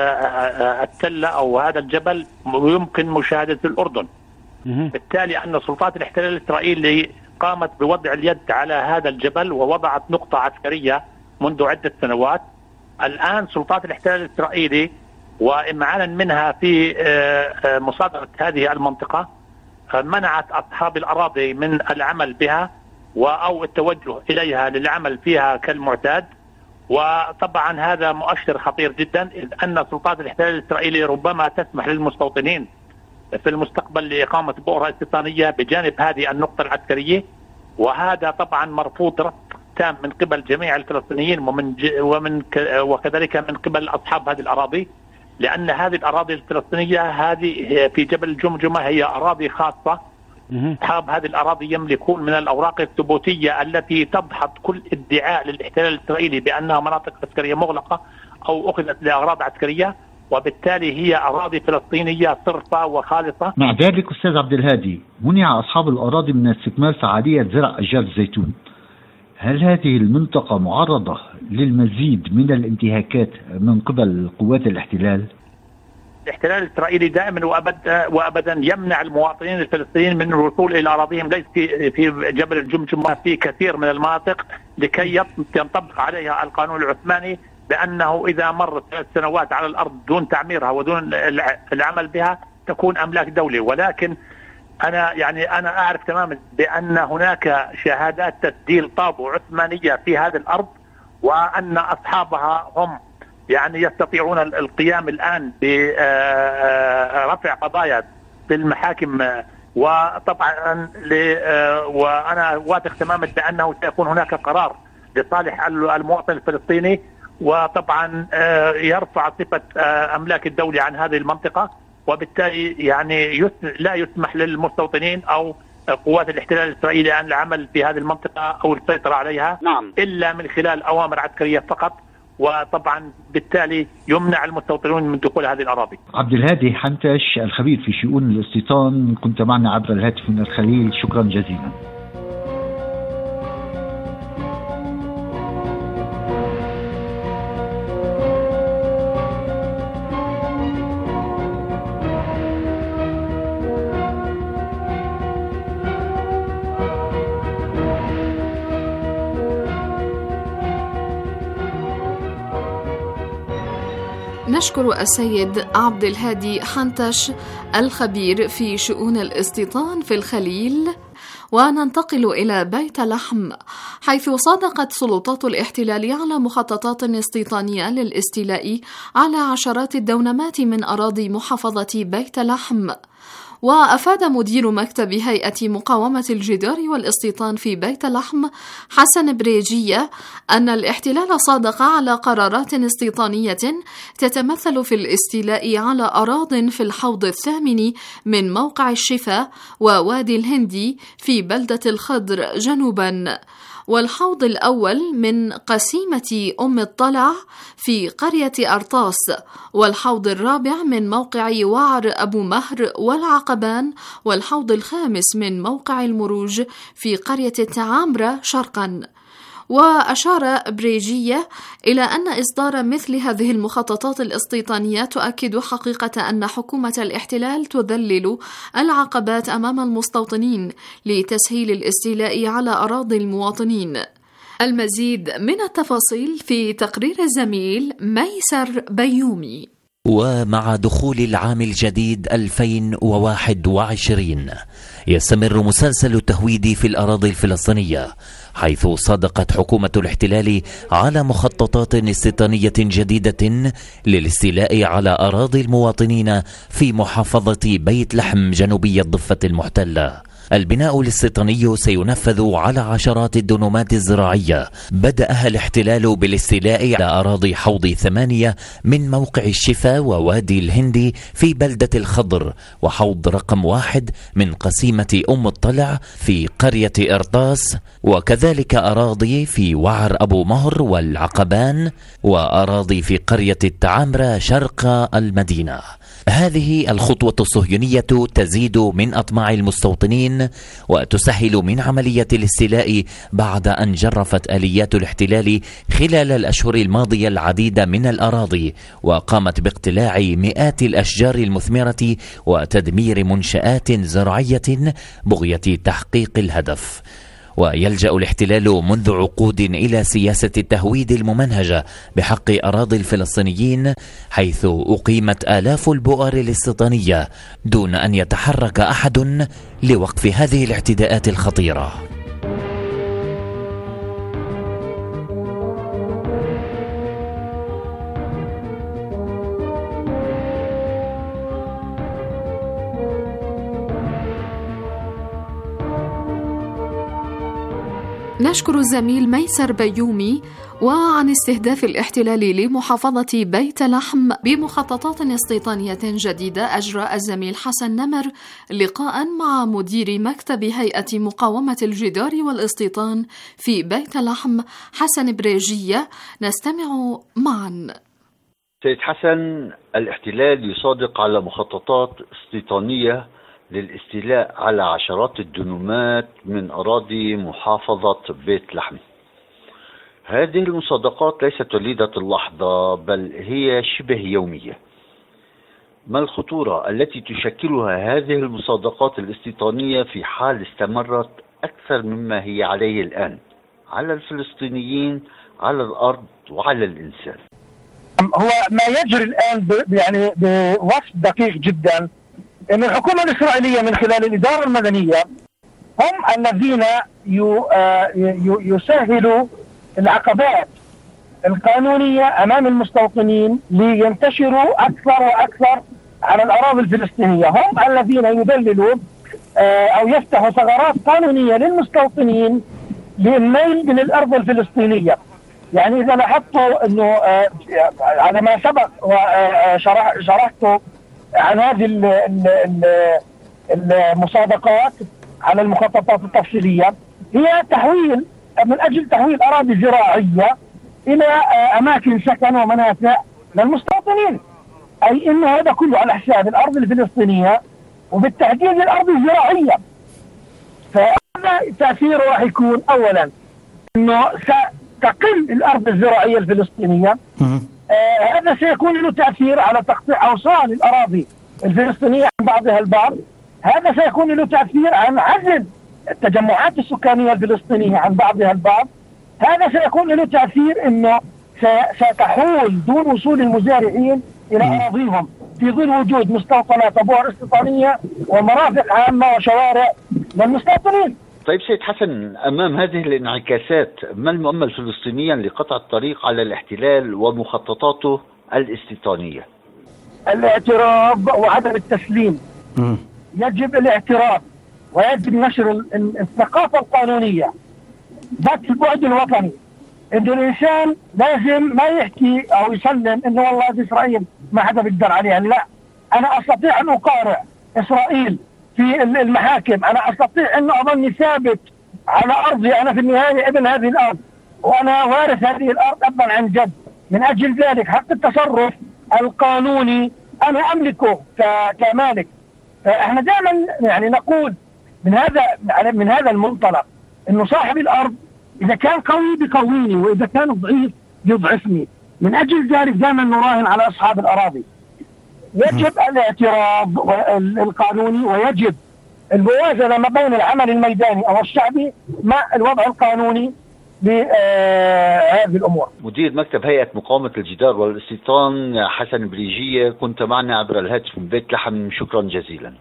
التلة أو هذا الجبل يمكن مشاهدة الأردن. بالتالي أن سلطات الاحتلال الإسرائيلي قامت بوضع اليد على هذا الجبل ووضعت نقطة عسكرية منذ عدة سنوات. الآن سلطات الاحتلال الإسرائيلي وإمعانا منها في مصادرة هذه المنطقة منعت أصحاب الأراضي من العمل بها أو التوجه إليها للعمل فيها كالمعتاد. وطبعا هذا مؤشر خطير جدا، إذ أن سلطات الاحتلال الإسرائيلي ربما تسمح للمستوطنين في المستقبل لإقامة بؤرة استيطانية بجانب هذه النقطة العسكرية، وهذا طبعا مرفوض رفض تام من قبل جميع الفلسطينيين ومن ومن وكذلك من قبل أصحاب هذه الأراضي، لأن هذه الأراضي الفلسطينية هذه في جبل الجمجمة هي أراضي خاصة. أصحاب هذه الأراضي يملكون من الأوراق الثبوتية التي تدحض كل ادعاء للاحتلال الإسرائيلي بأنها مناطق عسكرية مغلقة أو أخذت لأغراض عسكرية، وبالتالي هي أراضي فلسطينية صرفة وخالصة. مع ذلك أستاذ عبد الهادي، منع أصحاب الأراضي من استكمال فعالية زرع أشجار الزيتون. هل هذه المنطقة معرضة للمزيد من الانتهاكات من قبل قوات الاحتلال؟ الاحتلال الإسرائيلي دائما وأبدا وأبدا يمنع المواطنين الفلسطينيين من الوصول إلى أراضيهم، ليس في في جبل الجمجمة، في كثير من المناطق لكي ينطبق عليها القانون العثماني بأنه إذا مرت ثلاث سنوات على الأرض دون تعميرها ودون العمل بها تكون أملاك دولة. ولكن أنا يعني أنا أعرف تماما بأن هناك شهادات تسجيل طابو عثمانية في هذه الأرض، وأن أصحابها هم يعني يستطيعون القيام الآن برفع قضايا في المحاكم. وطبعا وأنا واثق تماما بأنه سيكون هناك قرار لصالح المواطن الفلسطيني، وطبعا يرفع صفة أملاك الدولة عن هذه المنطقة، وبالتالي يعني لا يسمح للمستوطنين أو قوات الاحتلال الإسرائيلي أن العمل في هذه المنطقة أو السيطرة عليها نعم. إلا من خلال أوامر عسكرية فقط، وطبعا بالتالي يمنع المستوطنون من دخول هذه الأراضي. عبد الهادي حنتش، الخبير في شؤون الاستيطان، كنت معنا عبر الهاتف من الخليل، شكرا جزيلا. نشكر السيد عبد الهادي حنتش الخبير في شؤون الاستيطان في الخليل. وننتقل إلى بيت لحم، حيث صادقت سلطات الاحتلال على مخططات استيطانية للاستيلاء على عشرات الدونمات من أراضي محافظة بيت لحم. وأفاد مدير مكتب هيئة مقاومة الجدار والاستيطان في بيت لحم حسن بريجية أن الاحتلال صادق على قرارات استيطانية تتمثل في الاستيلاء على أراضٍ في الحوض الثامن من موقع الشفا ووادي الهندي في بلدة الخضر جنوباً، والحوض الأول من قسيمة أم الطلع في قرية أرطاس، والحوض الرابع من موقع وعر أبو مهر والعقبان، والحوض الخامس من موقع المروج في قرية التعامرة شرقا. وأشار بريجية إلى أن إصدار مثل هذه المخططات الاستيطانية تؤكد حقيقة أن حكومة الاحتلال تذلل العقبات أمام المستوطنين لتسهيل الاستيلاء على أراضي المواطنين. المزيد من التفاصيل في تقرير الزميل ميسر بيومي. ومع دخول العام الجديد ألفين وواحد وعشرين يستمر مسلسل التهويد في الأراضي الفلسطينية، حيث صادقت حكومة الاحتلال على مخططات استيطانية جديدة للاستيلاء على أراضي المواطنين في محافظة بيت لحم جنوبي الضفة المحتلة. البناء الاستيطاني سينفذ على عشرات الدنومات الزراعية، بدأها الاحتلال بالاستيلاء على أراضي حوض ثمانية من موقع الشفا ووادي الهندي في بلدة الخضر، وحوض رقم واحد من قسيمة أم الطلع في قرية إرطاس، وكذلك أراضي في وعر أبو مهر والعقبان، وأراضي في قرية التعامرة شرق المدينة. هذه الخطوة الصهيونية تزيد من أطماع المستوطنين وتسهل من عملية الاستيلاء بعد أن جرفت آليات الاحتلال خلال الأشهر الماضية العديد من الأراضي، وقامت باقتلاع مئات الأشجار المثمرة وتدمير منشآت زراعية بغية تحقيق الهدف. ويلجأ الاحتلال منذ عقود إلى سياسة التهويد الممنهجة بحق أراضي الفلسطينيين، حيث أقيمت آلاف البؤر الاستيطانية دون أن يتحرك أحد لوقف هذه الاعتداءات الخطيرة. نشكر الزميل ميسر بيومي. وعن استهداف الاحتلال لمحافظة بيت لحم بمخططات استيطانية جديدة، أجرى الزميل حسن نمر لقاء مع مدير مكتب هيئة مقاومة الجدار والاستيطان في بيت لحم حسن بريجية. نستمع معا. سيد حسن، الاحتلال يصادق على مخططات استيطانية للاستيلاء على عشرات الدنومات من أراضي محافظة بيت لحم. هذه المصادقات ليست وليدة اللحظة، بل هي شبه يومية. ما الخطورة التي تشكلها هذه المصادقات الاستيطانية في حال استمرت أكثر مما هي عليه الآن على الفلسطينيين، على الأرض وعلى الإنسان؟ هو ما يجري الآن يعني بوصف دقيق جدا أن الحكومة الإسرائيلية من خلال الإدارة المدنية هم الذين يسهلوا العقبات القانونية أمام المستوطنين لينتشروا أكثر وأكثر على الأراضي الفلسطينية. هم الذين يدللوا أو يفتحوا ثغرات قانونية للمستوطنين للميل من الأرض الفلسطينية. يعني إذا لاحظتوا أنه على ما سبق وشرحت عن هذه المصادقات على المخططات التفصيلية، هي تحويل من أجل تحويل أراضي زراعية إلى أماكن سكن ومنافع للمستوطنين، أي إن هذا كله على حساب الأرض الفلسطينية وبالتحديد الأرض الزراعية. فهذا تأثيره راح يكون أولا إنه ستقل الأرض الزراعية الفلسطينية. آه هذا سيكون له تأثير على تقطيع أوصال الأراضي الفلسطينية عن بعضها البعض. هذا سيكون له تأثير عن عزل التجمعات السكانية الفلسطينية عن بعضها البعض. هذا سيكون له تأثير إنه ستحول دون وصول المزارعين إلى أراضيهم في ظل وجود مستوطنات أبوار استيطانية ومرافق عامة وشوارع للمستوطنين. طيب سيد حسن، أمام هذه الانعكاسات ما المؤمل فلسطينيا لقطع الطريق على الاحتلال ومخططاته الاستيطانية؟ الاعتراض وعدم التسليم. م. يجب الاعتراف ويجب نشر الثقافة القانونية ذات البعد الوطني، إن الإنسان لازم ما يحكي أو يسلم إنه والله دي إسرائيل ما حدا بيقدر عليها. لا، أنا أستطيع أن أقارع إسرائيل في المحاكم، أنا أستطيع أن أظني ثابت على أرضي، أنا في النهاية ابن هذه الأرض وأنا وارث هذه الأرض أبا عن جد. من أجل ذلك حق التصرف القانوني أنا أملكه كمالك. فإحنا دائما يعني نقول من هذا من هذا المنطلق إنه صاحب الأرض إذا كان قوي بقويني وإذا كان ضعيف يضعفني. من أجل ذلك دائما نراهن على أصحاب الأراضي. يجب الاعتراض القانوني ويجب الموازنة ما بين العمل الميداني أو الشعبي مع الوضع القانوني بهذه الأمور. مدير مكتب هيئة مقاومة الجدار والاستيطان حسن بريجية، كنت معنا عبر الهاتف من بيت لحم، شكرا جزيلا.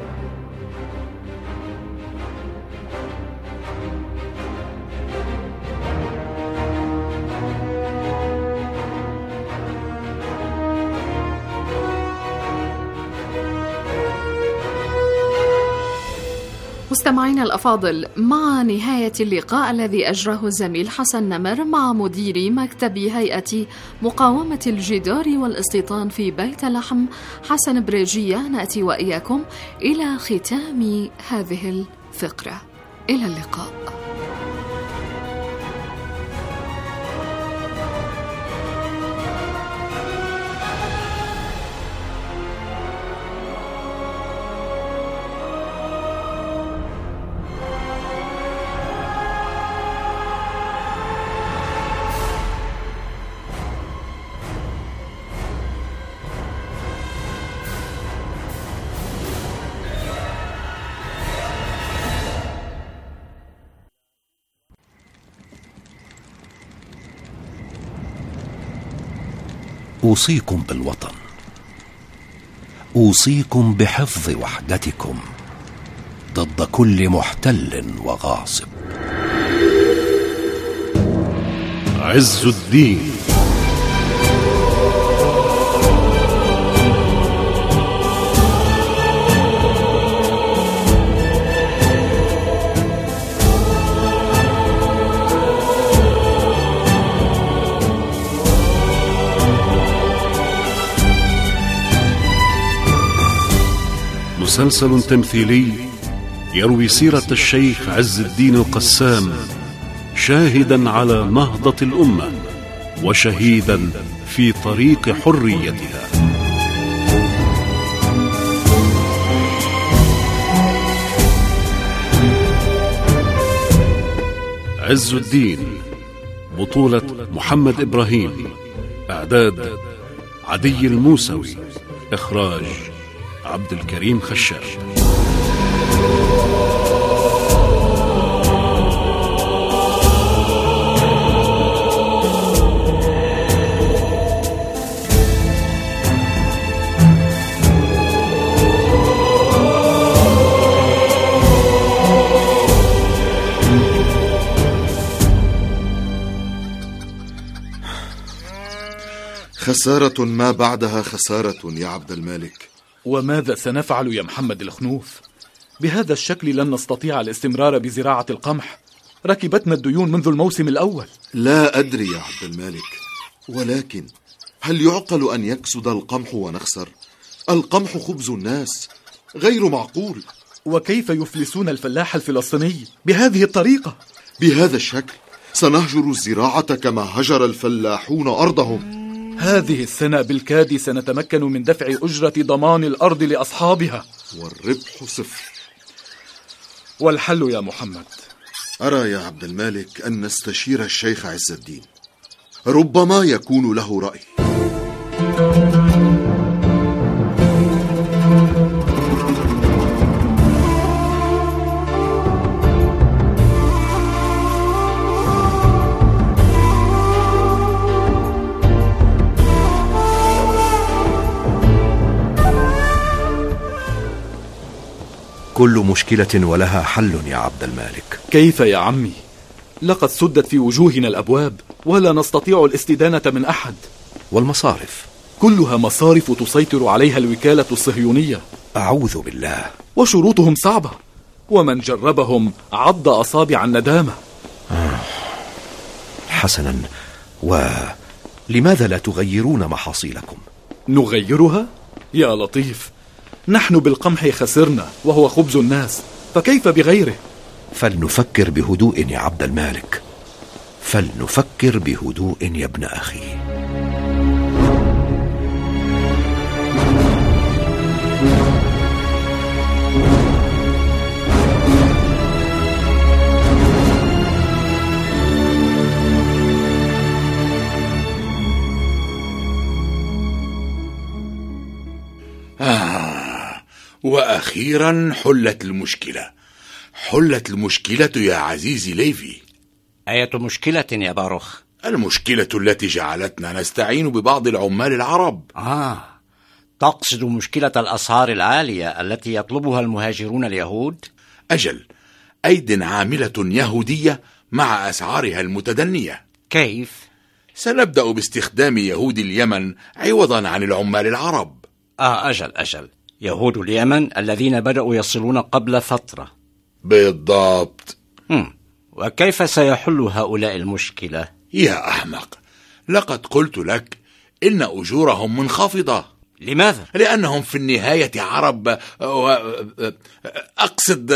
مستمعينا الأفاضل، مع نهاية اللقاء الذي أجراه الزميل حسن نمر مع مدير مكتب هيئة مقاومة الجدار والاستيطان في بيت لحم حسن بريجية، نأتي وإياكم إلى ختام هذه الفقرة. إلى اللقاء. أوصيكم بالوطن، أوصيكم بحفظ وحدتكم ضد كل محتل وغاصب. عز الدين. مسلسل تمثيلي يروي سيرة الشيخ عز الدين القسام، شاهدا على نهضة الأمة وشهيدا في طريق حريتها. عز الدين، بطولة محمد إبراهيم، إعداد عدي الموسوي، إخراج عبد الكريم خشاش. خسارة ما بعدها خسارة يا عبد المالك. وماذا سنفعل يا محمد الخنوف؟ بهذا الشكل لن نستطيع الاستمرار بزراعة القمح، ركبتنا الديون منذ الموسم الأول. لا أدري يا عبد المالك، ولكن هل يعقل أن يكسد القمح ونخسر؟ القمح خبز الناس، غير معقول. وكيف يفلسون الفلاح الفلسطيني بهذه الطريقة؟ بهذا الشكل سنهجر الزراعة كما هجر الفلاحون أرضهم. هذه السنة بالكاد سنتمكن من دفع أجرة ضمان الأرض لأصحابها، والربح صفر. والحل يا محمد؟ أرى يا عبد المالك أن نستشير الشيخ عز الدين، ربما يكون له رأي. كل مشكلة ولها حل يا عبد المالك. كيف يا عمي؟ لقد سدت في وجوهنا الأبواب ولا نستطيع الاستدانة من أحد. والمصارف كلها مصارف تسيطر عليها الوكالة الصهيونية. أعوذ بالله. وشروطهم صعبة، ومن جربهم عض أصابع الندامة. آه. حسنا، ولماذا لا تغيرون محاصيلكم؟ نغيرها؟ يا لطيف، نحن بالقمح خسرنا وهو خبز الناس، فكيف بغيره؟ فلنفكر بهدوء يا عبد المالك، فلنفكر بهدوء يا ابن أخي. آه وأخيرا حلت المشكلة، حلت المشكلة يا عزيزي ليفي. أية مشكلة يا باروخ؟ المشكلة التي جعلتنا نستعين ببعض العمال العرب. آه تقصد مشكلة الأسعار العالية التي يطلبها المهاجرون اليهود؟ أجل، أيد عاملة يهودية مع أسعارها المتدنية. كيف؟ سنبدأ باستخدام يهود اليمن عوضا عن العمال العرب. آه أجل أجل، يهود اليمن الذين بدأوا يصلون قبل فترة. بالضبط. هم. وكيف سيحل هؤلاء المشكلة؟ يا أحمق، لقد قلت لك إن أجورهم منخفضة. لماذا؟ لأنهم في النهاية عرب و... أقصد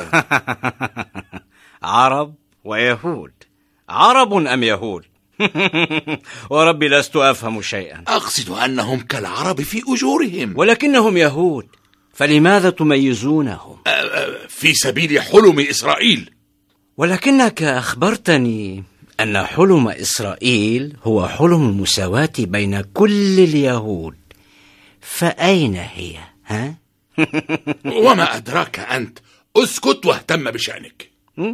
عرب ويهود. عرب أم يهود؟ وربي لست أفهم شيئا. أقصد أنهم كالعرب في أجورهم، ولكنهم يهود، فلماذا تميزونهم؟ في سبيل حلم إسرائيل. ولكنك أخبرتني أن حلم إسرائيل هو حلم المساواة بين كل اليهود، فأين هي؟ ها؟ وما أدراك أنت؟ اسكت واهتم بشأنك.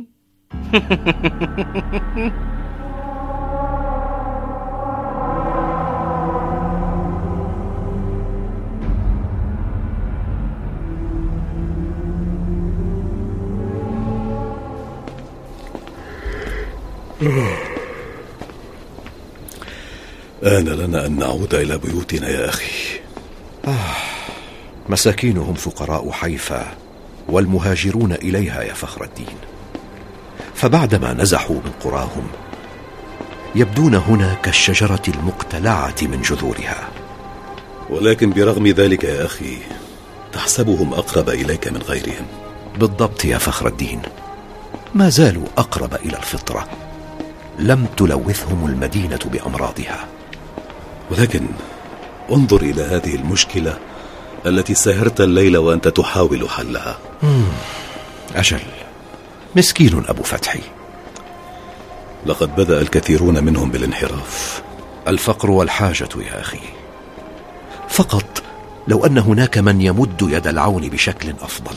آن لنا أن نعود إلى بيوتنا يا أخي. آه مساكينهم فقراء حيفا والمهاجرون إليها يا فخر الدين، فبعدما نزحوا من قراهم يبدون هنا كالشجرة المقتلعة من جذورها. ولكن برغم ذلك يا أخي تحسبهم أقرب إليك من غيرهم. بالضبط يا فخر الدين، ما زالوا أقرب إلى الفطرة، لم تلوثهم المدينة بأمراضها. ولكن انظر إلى هذه المشكلة التي سهرت الليل وأنت تحاول حلها. أجل، مسكين أبو فتحي. لقد بدأ الكثيرون منهم بالانحراف. الفقر والحاجة يا أخي، فقط لو أن هناك من يمد يد العون بشكل أفضل.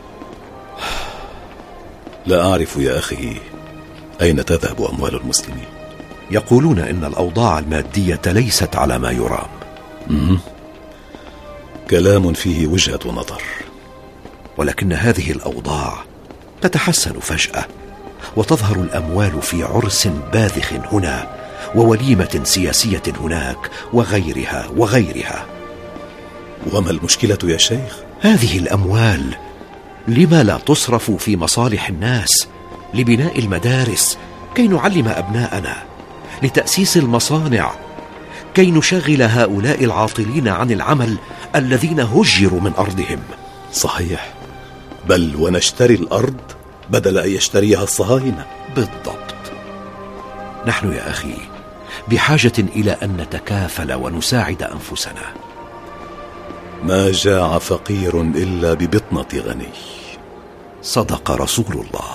لا أعرف يا أخي أين تذهب أموال المسلمين. يقولون إن الأوضاع المادية ليست على ما يرام. مم. كلام فيه وجهة نظر، ولكن هذه الأوضاع تتحسن فجأة، وتظهر الأموال في عرس باذخ هنا ووليمة سياسية هناك وغيرها وغيرها. وما المشكلة يا شيخ؟ هذه الأموال لما لا تصرف في مصالح الناس، لبناء المدارس كي نعلم أبناءنا، لتأسيس المصانع كي نشغل هؤلاء العاطلين عن العمل الذين هجروا من أرضهم. صحيح، بل ونشتري الأرض بدل أن يشتريها الصهاينة. بالضبط. نحن يا أخي بحاجة إلى أن نتكافل ونساعد أنفسنا. ما جاع فقير إلا ببطنة غني. صدق رسول الله.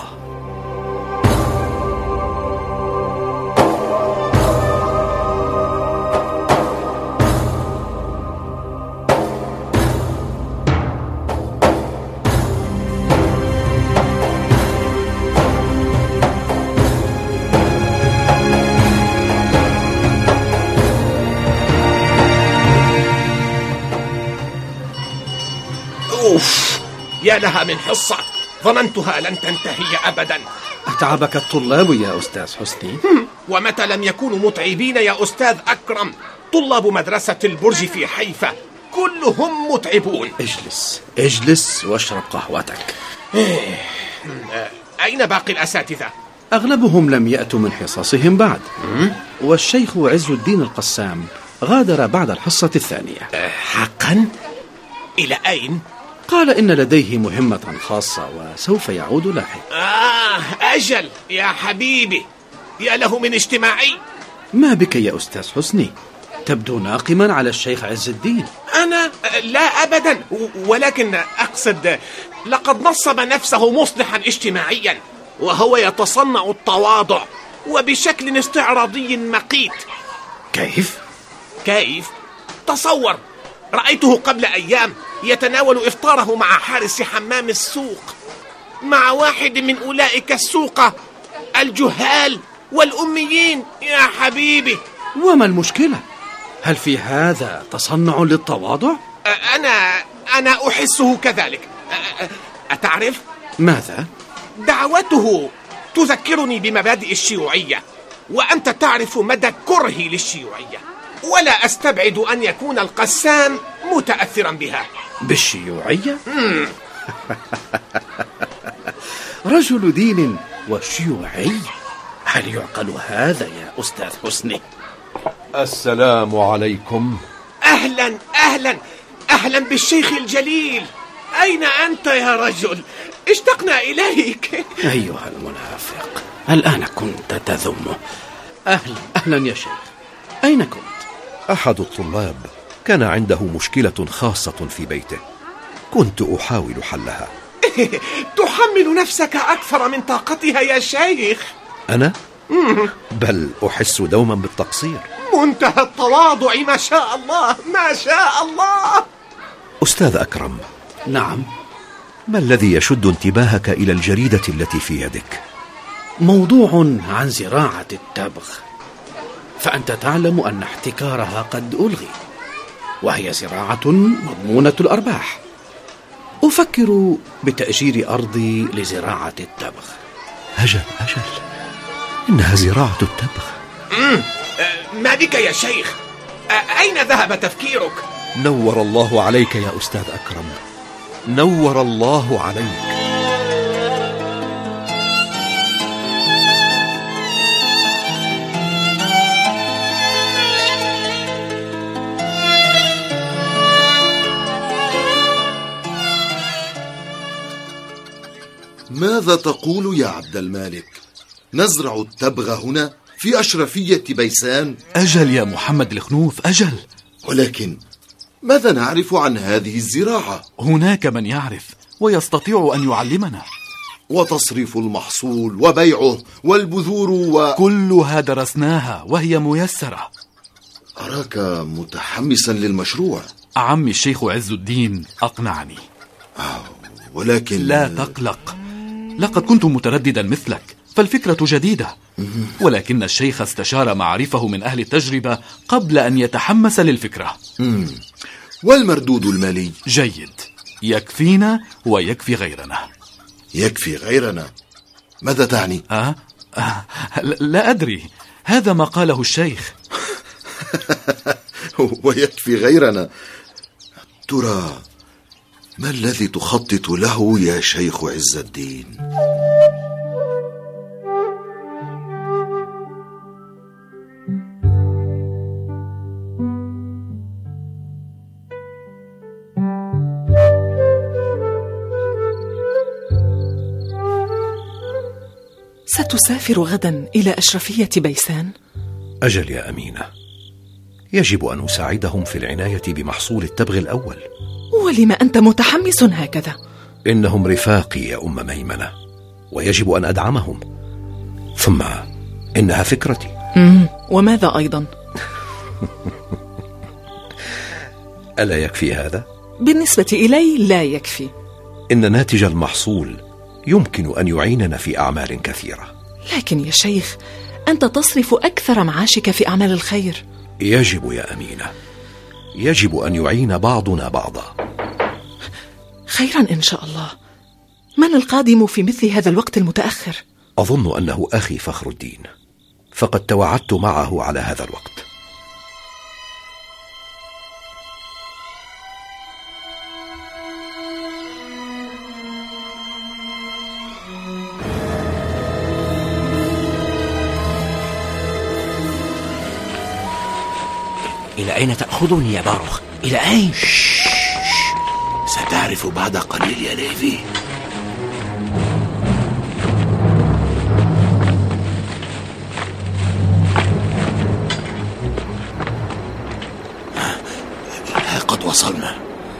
أوف، يا لها من حصة، ظننتها لن تنتهي أبدا. أتعبك الطلاب يا أستاذ حسني؟ ومتى لم يكونوا متعبين يا أستاذ أكرم؟ طلاب مدرسة البرج في حيفا كلهم متعبون. اجلس اجلس واشرب قهوتك. أين باقي الأساتذة؟ أغلبهم لم يأتوا من حصصهم بعد، والشيخ عز الدين القسام غادر بعد الحصة الثانية. حقا؟ إلى أين؟ قال إن لديه مهمة خاصة وسوف يعود لاحقا. آه أجل يا حبيبي، يا له من اجتماعي. ما بك يا أستاذ حسني؟ تبدو ناقما على الشيخ عز الدين. أنا لا أبدا، ولكن أقصد لقد نصب نفسه مصلحا اجتماعيا، وهو يتصنع التواضع وبشكل استعراضي مقيت. كيف؟ كيف؟ تصور، رأيته قبل أيام يتناول إفطاره مع حارس حمام السوق، مع واحد من أولئك السوقة الجهال والأميين يا حبيبي. وما المشكلة؟ هل في هذا تصنع للتواضع؟ أنا أنا أحسه كذلك. أتعرف؟ ماذا؟ دعوته تذكرني بمبادئ الشيوعية، وأنت تعرف مدى كرهي للشيوعية، ولا أستبعد أن يكون القسام متأثرا بها. بالشيوعية؟ رجل دين وشيوعي؟ هل يعقل هذا يا أستاذ حسني؟ السلام عليكم. أهلا أهلا أهلا بالشيخ الجليل. أين أنت يا رجل؟ اشتقنا إليك. أيها المنافق، الآن كنت تذمه. أهلا أهلا يا شيخ، أين كنت؟ أحد الطلاب كان عنده مشكلة خاصة في بيته، كنت أحاول حلها. تحمل نفسك أكثر من طاقتها يا شيخ. أنا؟ بل أحس دوما بالتقصير. منتهى التواضع، ما شاء الله ما شاء الله. أستاذ أكرم. نعم. ما الذي يشد انتباهك إلى الجريدة التي في يدك؟ موضوع عن زراعة التبغ، فأنت تعلم أن احتكارها قد ألغي، وهي زراعة مضمونة الأرباح. أفكر بتأجير أرضي لزراعة التبغ. أجل أجل، إنها زراعة التبغ. مم. ما بك يا شيخ؟ أين ذهب تفكيرك؟ نور الله عليك يا أستاذ أكرم، نور الله عليك. ماذا تقول يا عبد المالك؟ نزرع التبغ هنا في أشرفية بيسان؟ أجل يا محمد الخنوف، أجل. ولكن ماذا نعرف عن هذه الزراعة؟ هناك من يعرف ويستطيع أن يعلمنا. وتصريف المحصول وبيعه والبذور و... كلها درسناها وهي ميسرة. أراك متحمسا للمشروع. عمي الشيخ عز الدين أقنعني. آه، ولكن لا تقلق، لقد كنت مترددا مثلك، فالفكرة جديدة، ولكن الشيخ استشار معارفه من أهل التجربة قبل أن يتحمس للفكرة. مم. والمردود المالي؟ جيد، يكفينا ويكفي غيرنا. يكفي غيرنا؟ ماذا تعني؟ أه؟ أه لا أدري، هذا ما قاله الشيخ. ويكفي غيرنا؟ ترى ما الذي تخطط له يا شيخ عز الدين؟ ستسافر غدا إلى أشرفية بيسان؟ أجل يا أمينة، يجب أن أساعدهم في العناية بمحصول التبغ الأول. ولم أنت متحمس هكذا؟ إنهم رفاقي يا أم ميمنة، ويجب أن أدعمهم، ثم إنها فكرتي. مم. وماذا أيضا؟ ألا يكفي هذا؟ بالنسبة إلي لا يكفي. إن ناتج المحصول يمكن أن يعيننا في أعمال كثيرة. لكن يا شيخ، أنت تصرف أكثر معاشك في أعمال الخير. يجب يا أمينة، يجب أن يعين بعضنا بعضا. خيرا إن شاء الله. من القادم في مثل هذا الوقت المتأخر؟ أظن أنه أخي فخر الدين، فقد توعدت معه على هذا الوقت. إلى أين تأخذني يا باروخ؟ إلى أين؟ ستعرف بعد قليل يا ليفي. قد وصلنا.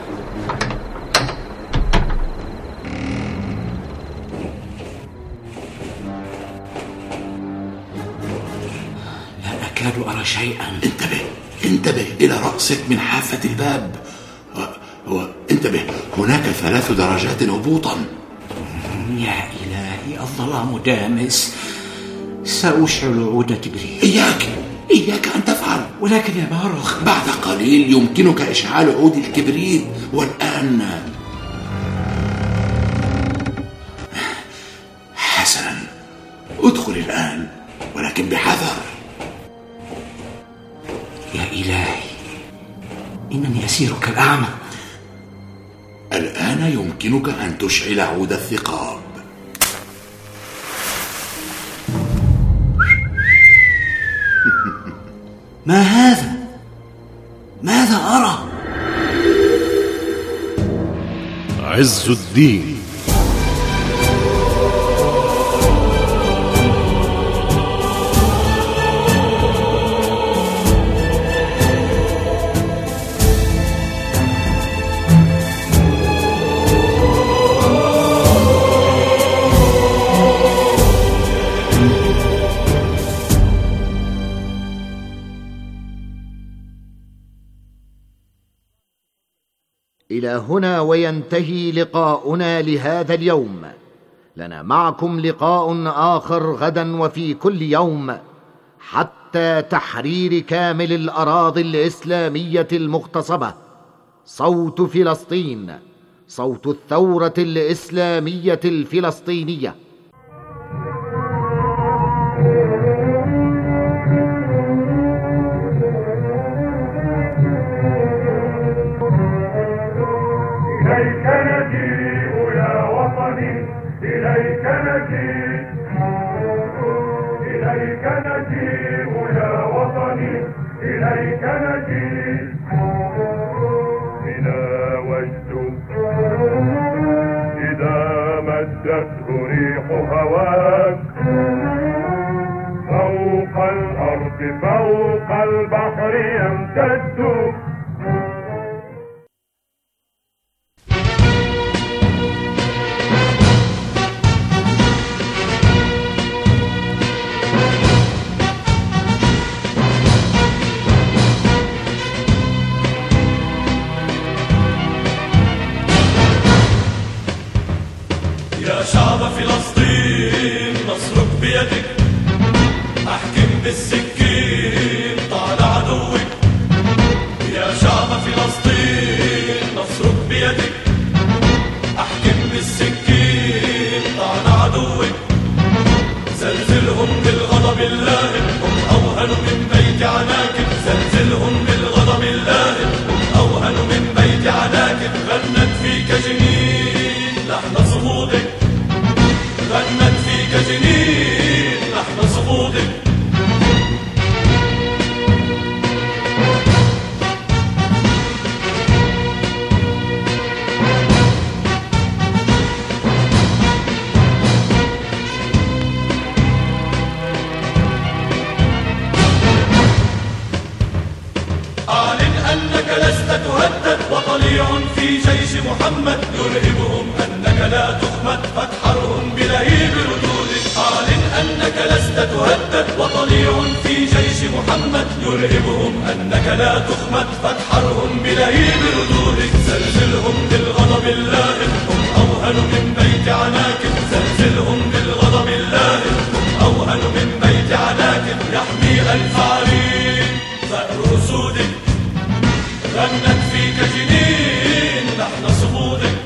لا أكاد أرى شيئا. انتبه انتبه إلى رأسك من حافة الباب. و... انتبه، هناك ثلاث درجات هبوطا. يا إلهي، الظلام دامس. سأشعل عود كبريت. إياك إياك أن تفعل. ولكن يا باروخ، بعد قليل يمكنك إشعال عود الكبريت. والآن حسنا، ادخل الآن، ولكن بحذر. يا إلهي، إنني أسير كالأعمى. الآن يمكنك أن تشعل عود الثقاب. ما هذا؟ ماذا أرى؟ عز الدين. إلى هنا وينتهي لقاؤنا لهذا اليوم. لنا معكم لقاء آخر غدا وفي كل يوم، حتى تحرير كامل الأراضي الإسلامية المغتصبة. صوت فلسطين، صوت الثورة الإسلامية الفلسطينية. إليك نجيء يا وطني، إليك نجيء، إليك نجيء يا وطني، إليك نجيء. بنا وجد إذا مدته ريح هواك، فوق الأرض فوق البحر يمتد. شعب فلسطين نصرك بيدك، احكم بالسكين طال عدوك. يا شعب فلسطين نصرك بيدك، احكم بالسكين طال عدوك. زلزلهم بالغضب اللاهب، هم اوهن من بيت عناكب. زلزلهم بالغضب اللاهب، هم اوهن من بيت عناكب. غنت فيك جنين لحن صمودك، غنت فيك جنين لحن صمودك. أعلن أنك لست تهدد، وطليع في جيش محمد يرهبهم أنك لا تخمد، فاتحرهم بلهيب ردودك. أعلن أنك لست تهدد، وطليع في جيش محمد يرهبهم أنك لا تخمد، فاتحرهم بلهيب ردودك. زلزلهم بالغضب اللاهب، هم أوهن من بيت عناكب. زلزلهم بالغضب اللاهب، هم أوهن من بيت عناكب. يحمي ألف عرين ثأر أسودك، غنت فيك جنين لحن صمودك.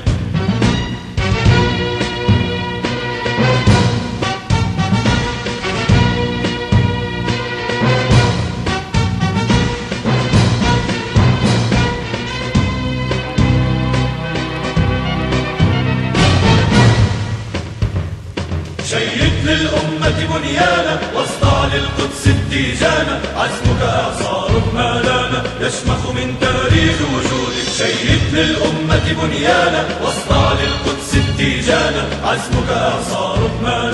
شيد للأمة بنيانا واصدع للقدس التيجانا، عزمك إعصار ما لانا يشمخ من تاريخ وجودك. شيد للأمة بنيانا واصدع للقدس التيجانا، عزمك إعصار ما